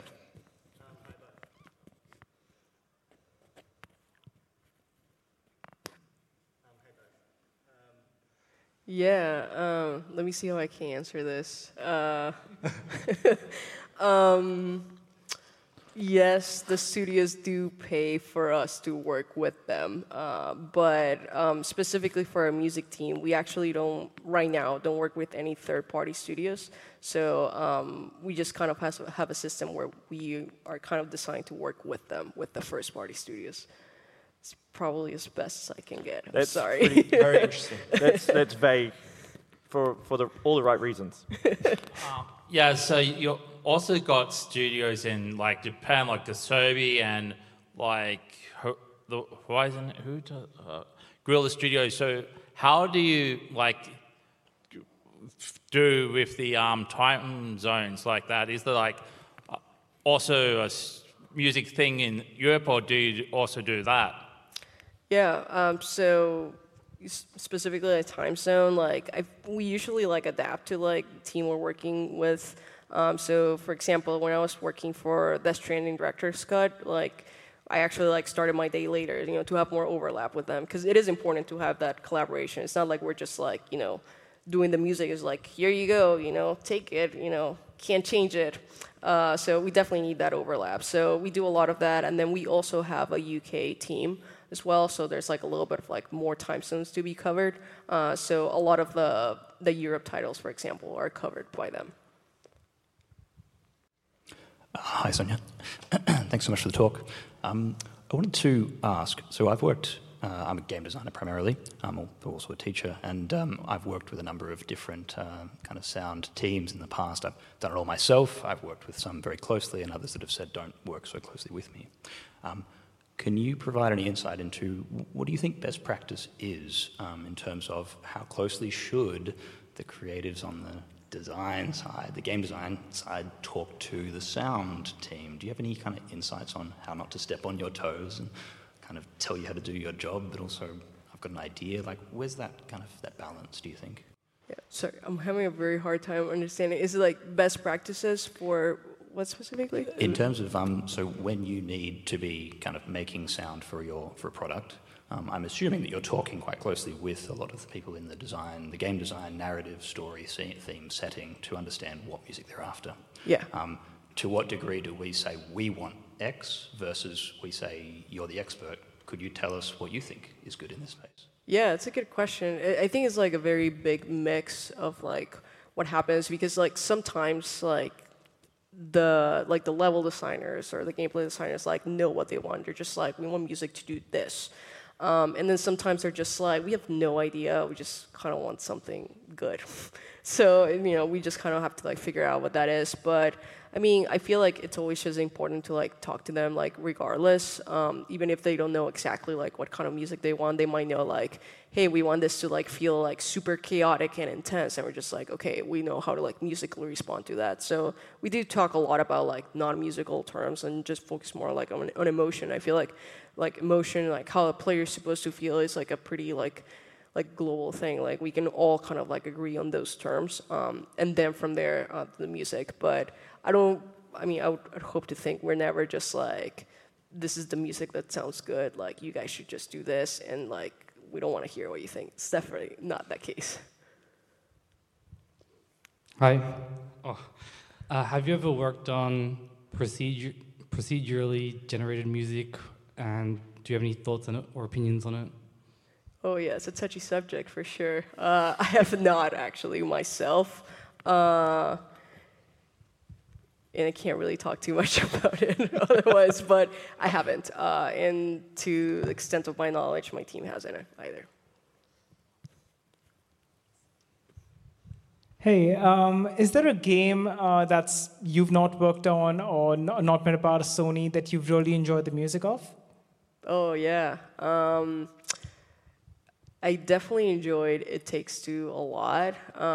Yeah, let me see how I can answer this. Yes, the studios do pay for us to work with them, but specifically for our music team, we actually don't work with any third-party studios. So we just kind of have a system where we are kind of designed to work with them, with the first-party studios. It's probably as best as I can get. I'm sorry. Very interesting. That's vague for all the right reasons. Yeah, so you also got studios in like Japan, like the Sobi and like the Horizon, Guerrilla Studios. So how do you like do with the time zones like that? Is there like also a music thing in Europe, or do you also do that? Yeah, so specifically a time zone, like we usually like adapt to like the team we're working with. So for example, when I was working for Death Stranding Director's Cut, like I actually like started my day later, to have more overlap with them, because it is important to have that collaboration. It's not like we're just like, doing the music is like, here you go, take it, can't change it. So we definitely need that overlap. So we do a lot of that, and then we also have a UK team as well, so there's like a little bit of like more time zones to be covered. So a lot of the Europe titles, for example, are covered by them. Hi, Sonia. Thanks so much for the talk. I wanted to ask, so I'm a game designer primarily. I'm also a teacher, and I've worked with a number of different kind of sound teams in the past. I've done it all myself. I've worked with some very closely, and others that have said don't work so closely with me. Can you provide any insight into what do you think best practice is in terms of how closely should the creatives on the design side, the game design side, talk to the sound team? Do you have any kind of insights on how not to step on your toes and kind of tell you how to do your job, but also I've got an idea? Like, where's that kind of that balance, do you think? Yeah, sorry, I'm having a very hard time understanding. Is it like best practices for what specifically? In terms of, so when you need to be kind of making sound for a product, I'm assuming that you're talking quite closely with a lot of the people in the game design, narrative, story, theme, setting, to understand what music they're after. Yeah. To what degree do we say we want X versus we say you're the expert? Could you tell us what you think is good in this space? Yeah, it's a good question. I think it's like a very big mix of like what happens, because like sometimes like the level designers or the gameplay designers like know what they want. They're just like, we want music to do this. And then sometimes they're just like, we have no idea. We just kind of want something good. So, we just kind of have to like figure out what that is. But I mean, I feel like it's always just important to like talk to them like regardless. Even if they don't know exactly like what kind of music they want, they might know like, hey, we want this to like feel like super chaotic and intense. And we're just like, okay, we know how to like musically respond to that. So we do talk a lot about like non-musical terms and just focus more like on emotion. I feel like emotion, like how a player is supposed to feel, is like a pretty like global thing. Like we can all kind of like agree on those terms, and then from there the music. But I would hope to think we're never just like, this is the music that sounds good, like you guys should just do this, and like we don't want to hear what you think. It's definitely not that case. Hi. Have you ever worked on procedurally generated music And do you have any thoughts on it or opinions on it? Oh yeah, it's a touchy subject for sure. I have not actually myself, and I can't really talk too much about it otherwise. But I haven't, and to the extent of my knowledge, my team hasn't either. Hey, is there a game that's you've not worked on or not been a part of Sony that you've really enjoyed the music of? Oh yeah. I definitely enjoyed It Takes Two a lot.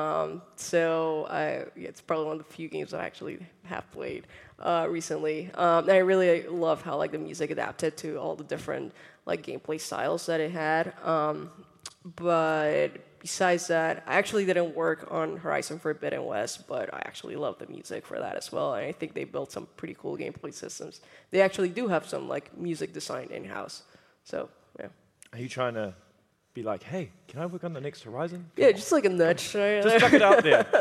It's probably one of the few games I actually have played recently. And I really love how like the music adapted to all the different like gameplay styles that it had. But besides that, I actually didn't work on Horizon Forbidden West, but I actually love the music for that as well. And I think they built some pretty cool gameplay systems. They actually do have some like music design in-house. So yeah. Are you trying to be like, hey, can I work on the next Horizon? Yeah, just like a nudge. Just chuck it out there.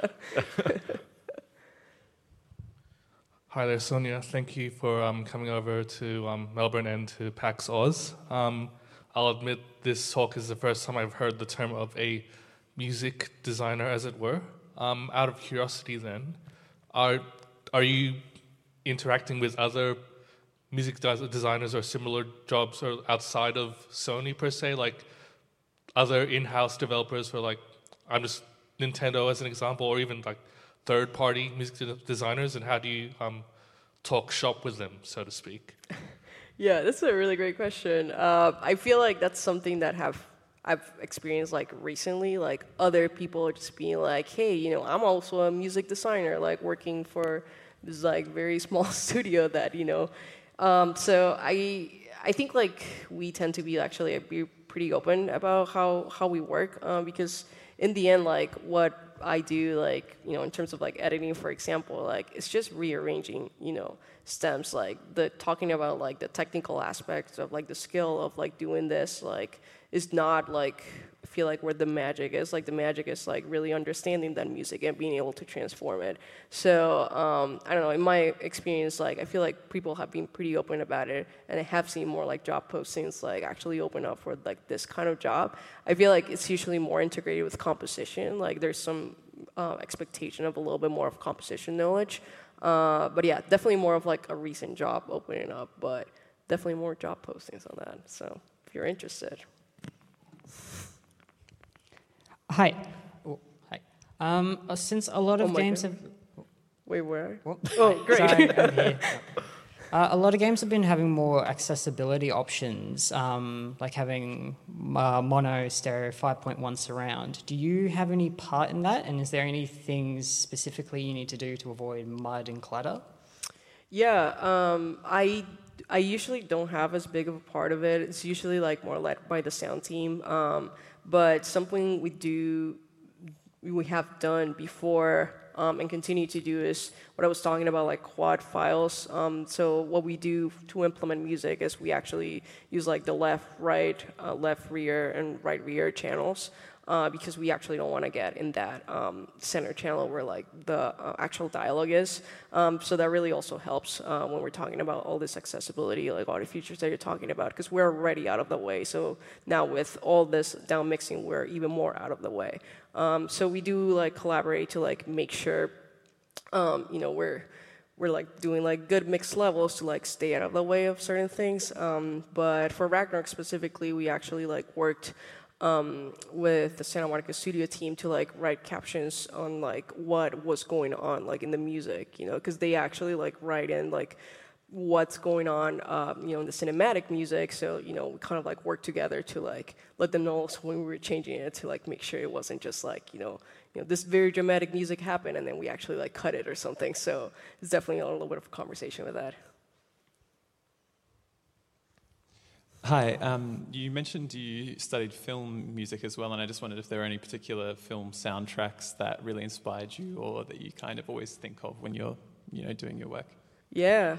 Hi there, Sonia. Thank you for coming over to Melbourne and to PAX Oz. I'll admit this talk is the first time I've heard the term of a music designer, as it were. Out of curiosity then, are you interacting with other music designers or similar jobs or outside of Sony per se, like other in-house developers for like, I'm just Nintendo as an example, or even like third-party music designers, and how do you talk shop with them, so to speak? Yeah, that's a really great question. I feel like that's something that I've experienced like recently, like other people just being like, hey, you know, I'm also a music designer, like working for this like very small studio that, you know. So I think like we tend to be actually be pretty open about how we work because in the end, like what I do, like, you know, in terms of like editing, for example, like it's just rearranging, you know, stems, like the talking about like the technical aspects of like the skill of like doing this, like is not like I feel like where the magic is. Like the magic is like really understanding that music and being able to transform it. So I don't know. In my experience, like I feel like people have been pretty open about it, and I have seen more like job postings like actually open up for like this kind of job. I feel like it's usually more integrated with composition. Like there's some expectation of a little bit more of composition knowledge. But yeah, definitely more of like a recent job opening up, but definitely more job postings on that. So if you're interested. Hi. Oh, hi. Since a lot of games have... Wait, where? What? Oh, great. Sorry, I'm here. A lot of games have been having more accessibility options, like having mono, stereo, 5.1 surround. Do you have any part in that? And is there any things specifically you need to do to avoid mud and clutter? Yeah, I usually don't have as big of a part of it. It's usually like more led by the sound team. But something we have done before and continue to do is what I was talking about, like quad files. So what we do to implement music is we actually use like the left, right, left rear, and right rear channels because we actually don't want to get in that center channel where like the actual dialogue is. So that really also helps when we're talking about all this accessibility, like all the features that you're talking about, because we're already out of the way. So now with all this down mixing, we're even more out of the way. So we do like collaborate to like make sure, you know, we're like doing like good mix levels to like stay out of the way of certain things. But for Ragnarok specifically, we actually like worked with the Santa Monica studio team to like write captions on like what was going on like in the music, you know, because they actually like write in like what's going on, you know, in the cinematic music. So, you know, we kind of like work together to like let them know when we were changing it to like make sure it wasn't just like, you know, this very dramatic music happened and then we actually like cut it or something. So it's definitely a little bit of a conversation with that. Hi, you mentioned you studied film music as well, and I just wondered if there are any particular film soundtracks that really inspired you or that you kind of always think of when you're, you know, doing your work. Yeah,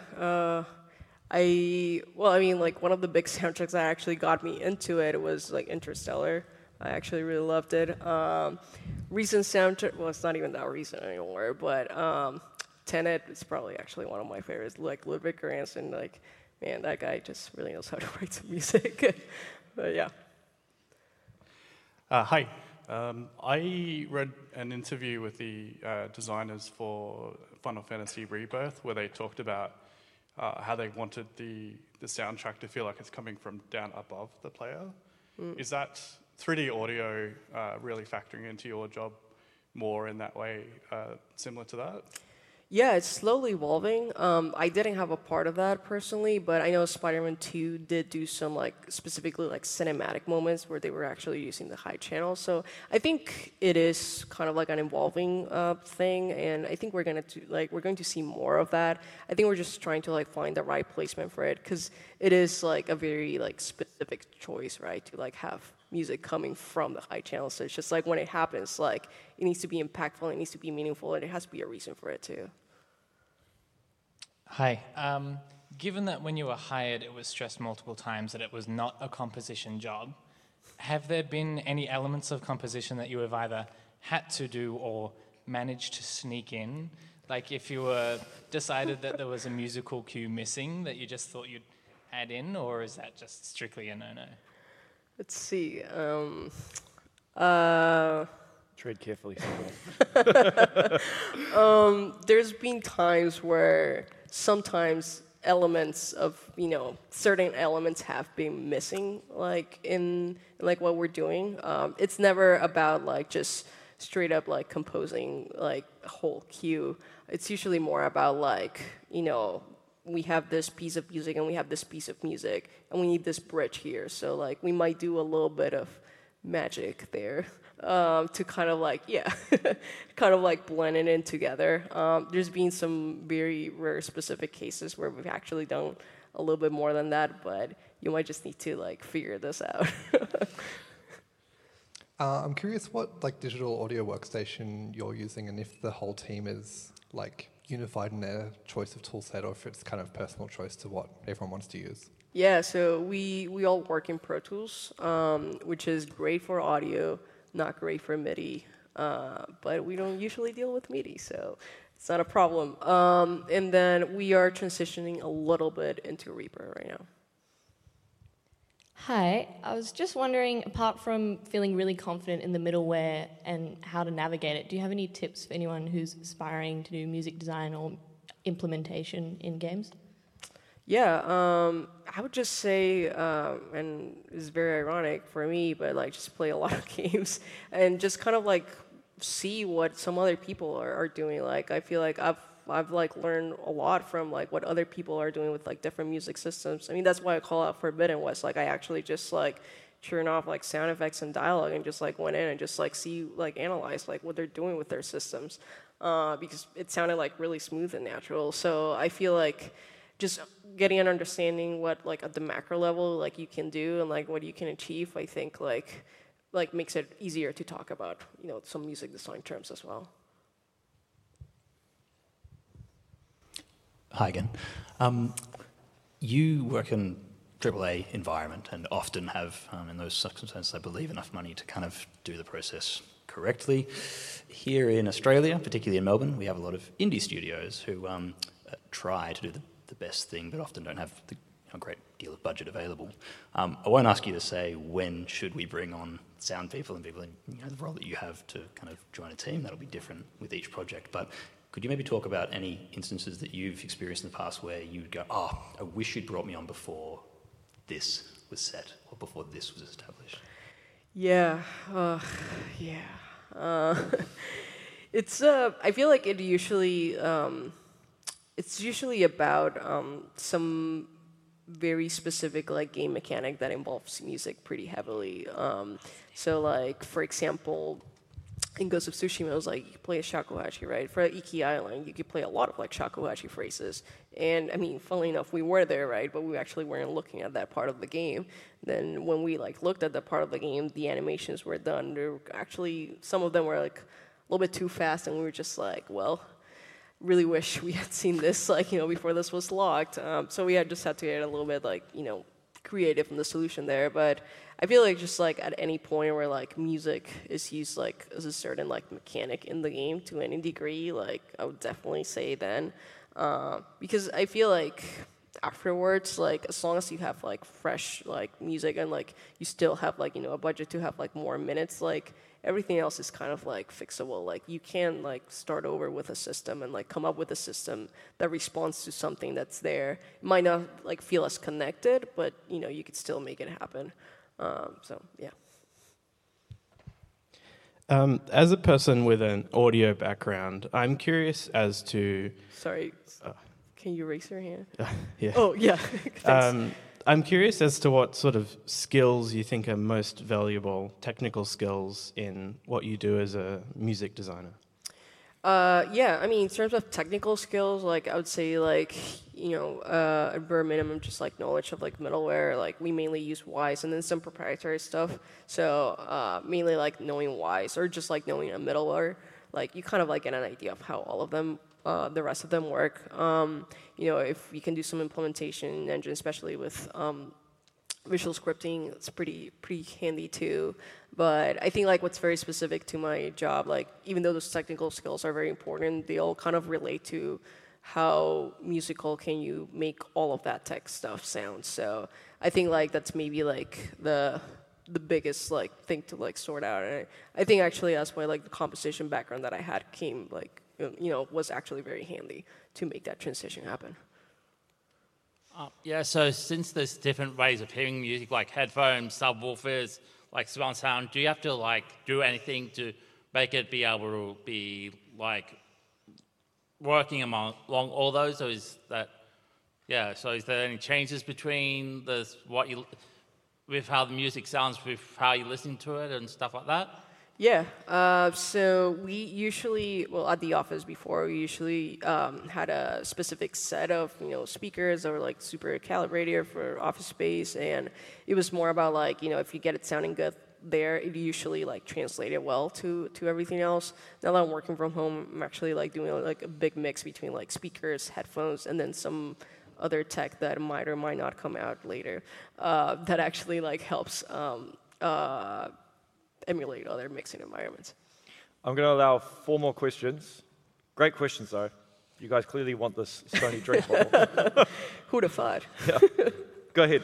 I mean, like one of the big soundtracks that actually got me into it was like Interstellar. I actually really loved it. Recent soundtrack, well, it's not even that recent anymore, but Tenet is probably actually one of my favorites. Like Ludwig Göransson, like man, that guy just really knows how to write some music. But yeah. Hi. I read an interview with the designers for Final Fantasy Rebirth where they talked about how they wanted the soundtrack to feel like it's coming from down above the player. Is that 3D audio really factoring into your job more in that way, similar to that? Yeah, it's slowly evolving. I didn't have a part of that personally, but I know Spider-Man 2 did do some specifically cinematic moments where they were actually using the high channel. So I think it is kind of like an evolving thing, and I think we're going to see more of that. I think we're just trying to find the right placement for it because it is a very specific choice, right? To have music coming from the high channel. So it's just when it happens, it needs to be impactful, it needs to be meaningful, and it has to be a reason for it too. Hi. Given that when you were hired, it was stressed multiple times that it was not a composition job, have there been any elements of composition that you have either had to do or managed to sneak in? Like if you were decided that there was a musical cue missing that you just thought you'd add in, or is that just strictly a no-no? Let's see. Tread carefully. There's been times where sometimes elements of, certain elements have been missing, in what we're doing. It's never about just straight up composing a whole cue. It's usually more about we have this piece of music and we have this piece of music and we need this bridge here. So we might do a little bit of magic there. To kind of blend it in together. There's been some very rare specific cases where we've actually done a little bit more than that, but you might just need to figure this out. I'm curious what digital audio workstation you're using and if the whole team is unified in their choice of tool set or if it's kind of personal choice to what everyone wants to use. Yeah, so we all work in Pro Tools, which is great for audio, not great for MIDI, but we don't usually deal with MIDI, so it's not a problem. And then we are transitioning a little bit into Reaper right now. Hi, I was just wondering, apart from feeling really confident in the middleware and how to navigate it, do you have any tips for anyone who's aspiring to do music design or implementation in games? Yeah, I would just say, and it's very ironic for me, but just play a lot of games and just kind of see what some other people are doing. I feel like I've learned a lot from what other people are doing with different music systems. I mean, that's why I call out Forbidden West. I actually just turn off sound effects and dialogue and just went in and just see analyze what they're doing with their systems because it sounded really smooth and natural. So I feel just getting an understanding what at the macro level you can do and what you can achieve, I think makes it easier to talk about some music design terms as well. Hi again. You work in AAA environment and often have, in those circumstances, I believe, enough money to kind of do the process correctly. Here in Australia, particularly in Melbourne, we have a lot of indie studios who try to do the best thing, but often don't have a great deal of budget available. I won't ask you to say when should we bring on sound people and people in the role that you have to kind of join a team. That'll be different with each project. But could you maybe talk about any instances that you've experienced in the past where you'd go, I wish you'd brought me on before this was set or before this was established? Yeah, it's. I feel like it usually. It's usually about some very specific game mechanic that involves music pretty heavily. So for example, in Ghost of Tsushima, it was you could play a shakuhachi, right? For Iki Island, you could play a lot of shakuhachi phrases. And I mean, funnily enough, we were there, right? But we actually weren't looking at that part of the game. Then when we looked at that part of the game, the animations were done. There were actually, some of them were a little bit too fast, and we were just well, really wish we had seen this, before this was locked. So we just had to get a little bit, creative in the solution there. But I feel just at any point where music is used as a certain mechanic in the game to any degree, I would definitely say then, because I feel afterwards, like as long as you have like fresh like music and like you still have like a budget to have like more minutes, like everything else is kind of like fixable. Like you can like start over with a system and like come up with a system that responds to something that's there. It might not like feel as connected, but you could still make it happen. So yeah. As a person with an audio background, I'm curious as to... Sorry, can you raise your hand? Yeah. Oh, yeah. Thanks. I'm curious as to what sort of skills you think are most valuable, technical skills, in what you do as a music designer. Yeah, I mean, in terms of technical skills, like I would say, like at bare minimum, just like knowledge of like middleware. Like we mainly use Wise and then some proprietary stuff. So mainly like knowing Wise or just like knowing a middleware, like you kind of like get an idea of how all of them, the rest of them work. If you can do some implementation engine, especially with visual scripting, it's pretty handy too. But I think like what's very specific to my job, like even though those technical skills are very important, they all kind of relate to how musical can you make all of that tech stuff sound. So I think like that's maybe like the biggest like thing to like sort out. And I think actually that's why like the composition background that I had came like was actually very handy to make that transition happen. Yeah, so since there's different ways of hearing music, like headphones, subwoofers, like surround sound, do you have to like do anything to make it be able to be like working along all those, or is that, yeah, so is there any changes between with how the music sounds with how you listen to it and stuff like that? Yeah, so we usually, at the office before, we usually had a specific set of, speakers that were like super calibrated for office space, and it was more about like, if you get it sounding good there, it usually like translated well to everything else. Now that I'm working from home, I'm actually like doing like a big mix between like speakers, headphones, and then some other tech that might or might not come out later that actually like helps emulate other mixing environments. I'm going to allow 4 more questions. Great questions, though. You guys clearly want this Sony drink bottle. Who'd have thought? Yeah. Go ahead.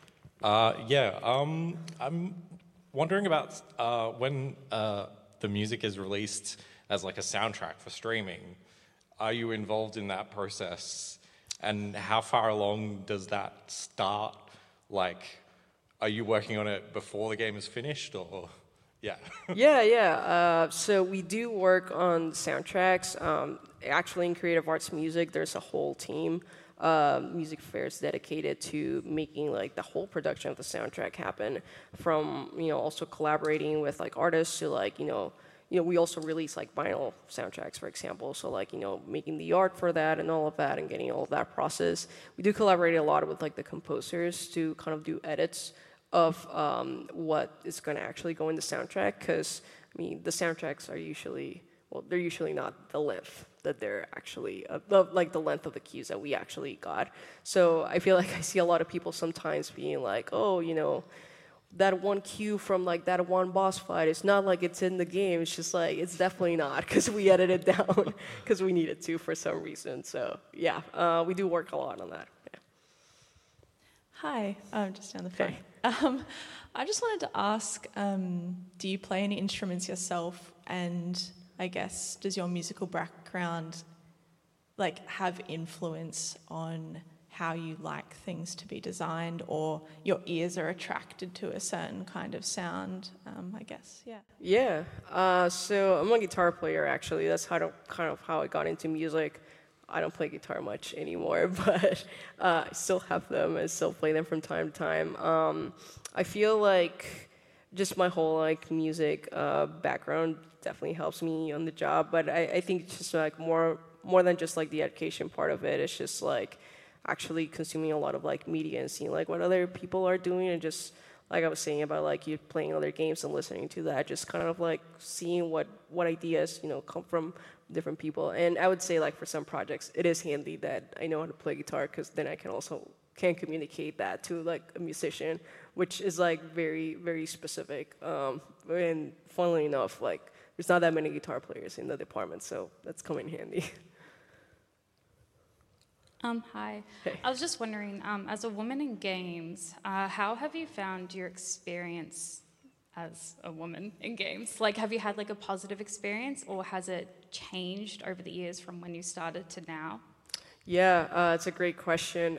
I'm wondering about when the music is released as like a soundtrack for streaming. Are you involved in that process? And how far along does that start? Like, are you working on it before the game is finished, or... Yeah. Yeah. So we do work on soundtracks. Actually, in Creative Arts Music, there's a whole team, music affairs dedicated to making like the whole production of the soundtrack happen. From also collaborating with like artists to like we also release like vinyl soundtracks, for example. So like making the art for that and all of that and getting all of that process. We do collaborate a lot with like the composers to kind of do edits of what is going to actually go in the soundtrack, because I mean the soundtracks are usually they're usually not the length that they're actually like the length of the cues that we actually got. So I feel like I see a lot of people sometimes being like, oh, that one cue from like that one boss fight, it's not like it's in the game. It's just like it's definitely not, because we edited it down because we needed to for some reason. So yeah, we do work a lot on that. Yeah. Hi, I'm just down the phone. I just wanted to ask, do you play any instruments yourself? And I guess, does your musical background like have influence on how you like things to be designed, or your ears are attracted to a certain kind of sound, I guess, yeah. Yeah, so I'm a guitar player, actually. That's kind of how I got into music. I don't play guitar much anymore, but I still have them and still play them from time to time. I feel like just my whole like music background definitely helps me on the job, but I think it's just like more than just like the education part of it. It's just like actually consuming a lot of like media and seeing like what other people are doing, and just like I was saying about like you playing other games and listening to that, just kind of like seeing what ideas come from different people. And I would say like for some projects it is handy that I know how to play guitar, because then I can communicate that to like a musician, which is like very, very specific. And funnily enough, like there's not that many guitar players in the department, so that's come in handy. Hi. I was just wondering, as a woman in games, how have you found your experience as a woman in games? Like, have you had like a positive experience, or has it changed over the years from when you started to now? Yeah, it's a great question.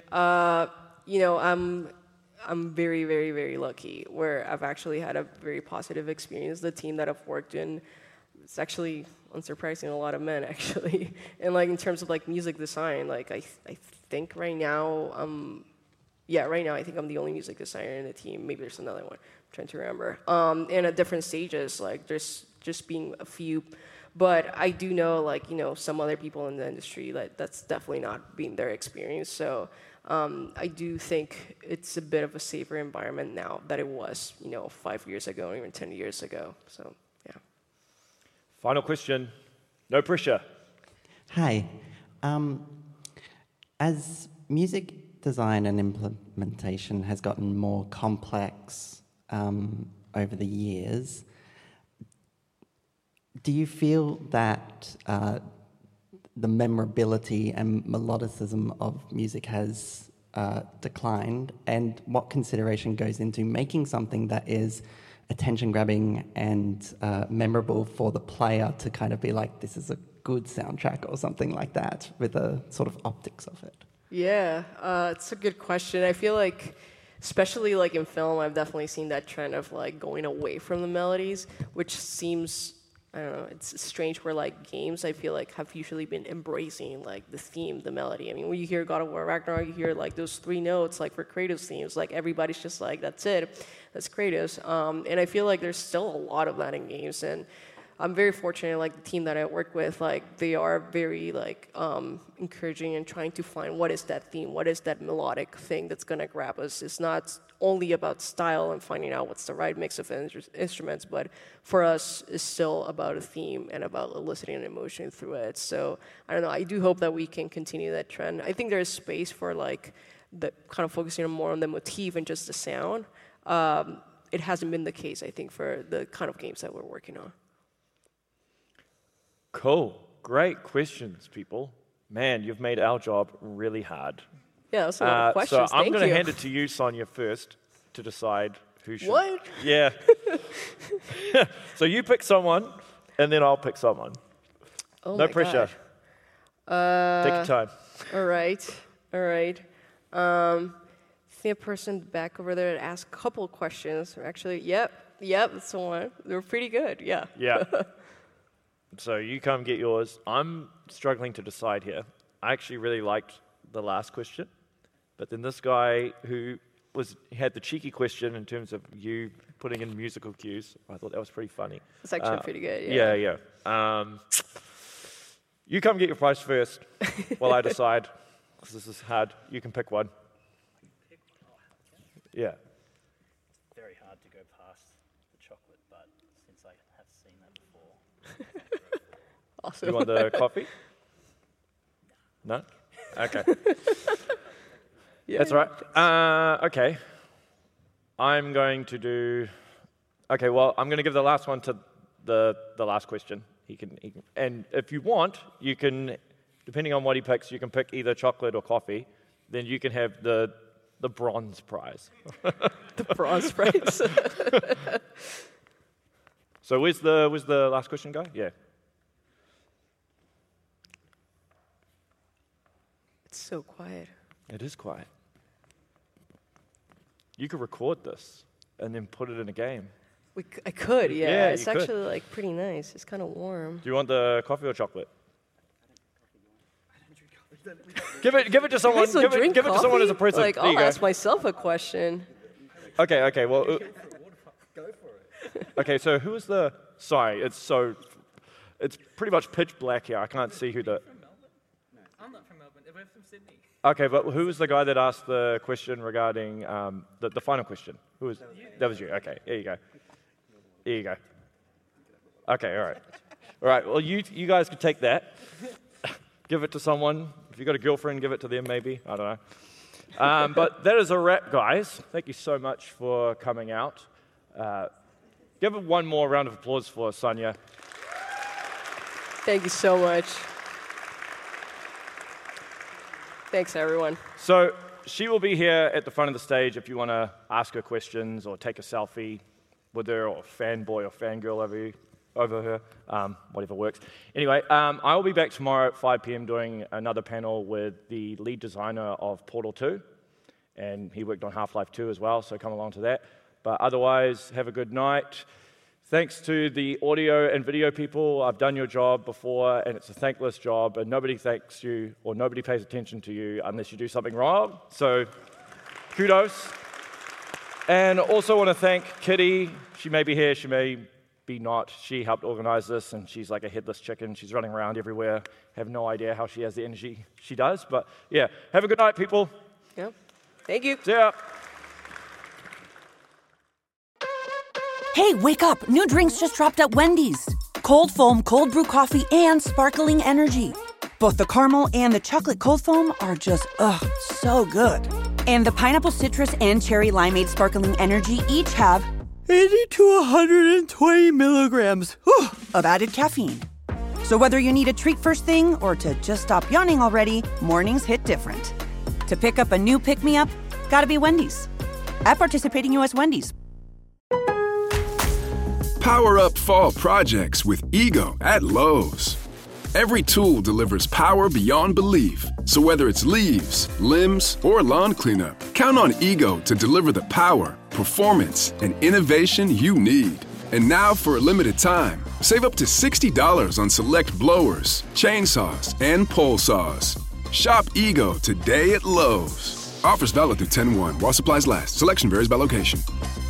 I'm very, very, very lucky where I've actually had a very positive experience. The team that I've worked in, it's actually unsurprising, a lot of men actually. And like in terms of like music design, like I think right now, right now I think I'm the only music designer in the team. Maybe there's another one. I'm trying to remember. And at different stages, like there's just being a few. But I do know, like, some other people in the industry, like, that's definitely not been their experience. So I do think it's a bit of a safer environment now than it was, 5 years ago, or even 10 years ago. So, yeah. Final question. No pressure. Hi. As music design and implementation has gotten more complex over the years, do you feel that the memorability and melodicism of music has declined? And what consideration goes into making something that is attention-grabbing and memorable for the player to kind of be like, this is a good soundtrack or something like that, with the sort of optics of it? Yeah, it's a good question. I feel like, especially like in film, I've definitely seen that trend of like going away from the melodies, which seems, I don't know, it's strange where like games, I feel like, have usually been embracing like the theme, the melody. I mean, when you hear God of War Ragnarok, you hear like those 3 notes like for Kratos themes, like everybody's just like, that's it, that's Kratos. And I feel like there's still a lot of that in games, and I'm very fortunate, like the team that I work with, like they are very like encouraging and trying to find what is that theme, what is that melodic thing that's gonna grab us. It's not only about style and finding out what's the right mix of instruments, but for us, it's still about a theme and about eliciting an emotion through it. So I don't know. I do hope that we can continue that trend. I think there's space for like the kind of focusing more on the motif and just the sound. It hasn't been the case, I think, for the kind of games that we're working on. Cool. Great questions, people. Man, you've made our job really hard. Yeah, that's a lot of questions. So I'm going to hand it to you, Sonia, first to decide who should. What? Yeah. So you pick someone, and then I'll pick someone. Oh no my pressure. God. Take your time. All right. I think a person back over there asked a couple of questions. Actually, yep, that's the one. They were pretty good, yeah. Yeah. So you come get yours. I'm struggling to decide here. I actually really liked the last question, but then this guy who had the cheeky question in terms of you putting in musical cues, I thought that was pretty funny. It's actually pretty good, yeah. Yeah. You come get your prize first while I decide, because this is hard. You can pick one. Yeah. Very hard to go past the chocolate, but since I have seen that before. Awesome. You want the coffee? No? Okay. Yeah, That's all right. Okay. I'm going to do... Okay, well, I'm going to give the last one to the last question. He can, and if you want, you can, depending on what he picks, you can pick either chocolate or coffee. Then you can have the bronze prize. The bronze prize. So where's the last question go? Yeah. It's so quiet. It is quiet. You could record this and then put it in a game. I could, yeah. Yeah, it's you could. actually like pretty nice. It's kind of warm. Do you want the coffee or chocolate? Give it to someone. Give it to someone as a present. Like, There you I'll go. ask myself a question. Okay. Well. Go for it. Okay. So who is the? Sorry, it's pretty much pitch black here. I can't see who the. I'm not from Melbourne. We're from Sydney. Okay, but who was the guy that asked the question regarding the final question? Who was? That was you. Okay. There you go. Okay. All right. Well, you guys could take that. Give it to someone. If you've got a girlfriend, give it to them maybe. I don't know. But that is a wrap, guys. Thank you so much for coming out. Give it one more round of applause for Sonia. Thank you so much. Thanks, everyone. So she will be here at the front of the stage if you want to ask her questions or take a selfie with her, or fanboy or fangirl over her, whatever works. Anyway, I will be back tomorrow at 5 p.m. doing another panel with the lead designer of Portal 2, and he worked on Half-Life 2 as well, so come along to that. But otherwise, have a good night. Thanks to the audio and video people. I've done your job before, and it's a thankless job, and nobody thanks you or nobody pays attention to you unless you do something wrong. So kudos. And also want to thank Kitty. She may be here, she may be not. She helped organize this, and she's like a headless chicken. She's running around everywhere. Have no idea how she has the energy she does. But yeah, have a good night, people. Yep. Thank you. See ya. Hey, wake up! New drinks just dropped at Wendy's. Cold foam, cold brew coffee, and sparkling energy. Both the caramel and the chocolate cold foam are just, so good. And the pineapple citrus and cherry limeade sparkling energy each have 80 to 120 milligrams of added caffeine. So whether you need a treat first thing or to just stop yawning already, mornings hit different. To pick up a new pick-me-up, gotta be Wendy's. At participating U.S. Wendy's. Power up fall projects with Ego at Lowe's. Every tool delivers power beyond belief. So whether it's leaves, limbs, or lawn cleanup, count on Ego to deliver the power, performance, and innovation you need. And now for a limited time, save up to $60 on select blowers, chainsaws, and pole saws. Shop Ego today at Lowe's. Offers valid through 10/1 while supplies last. Selection varies by location.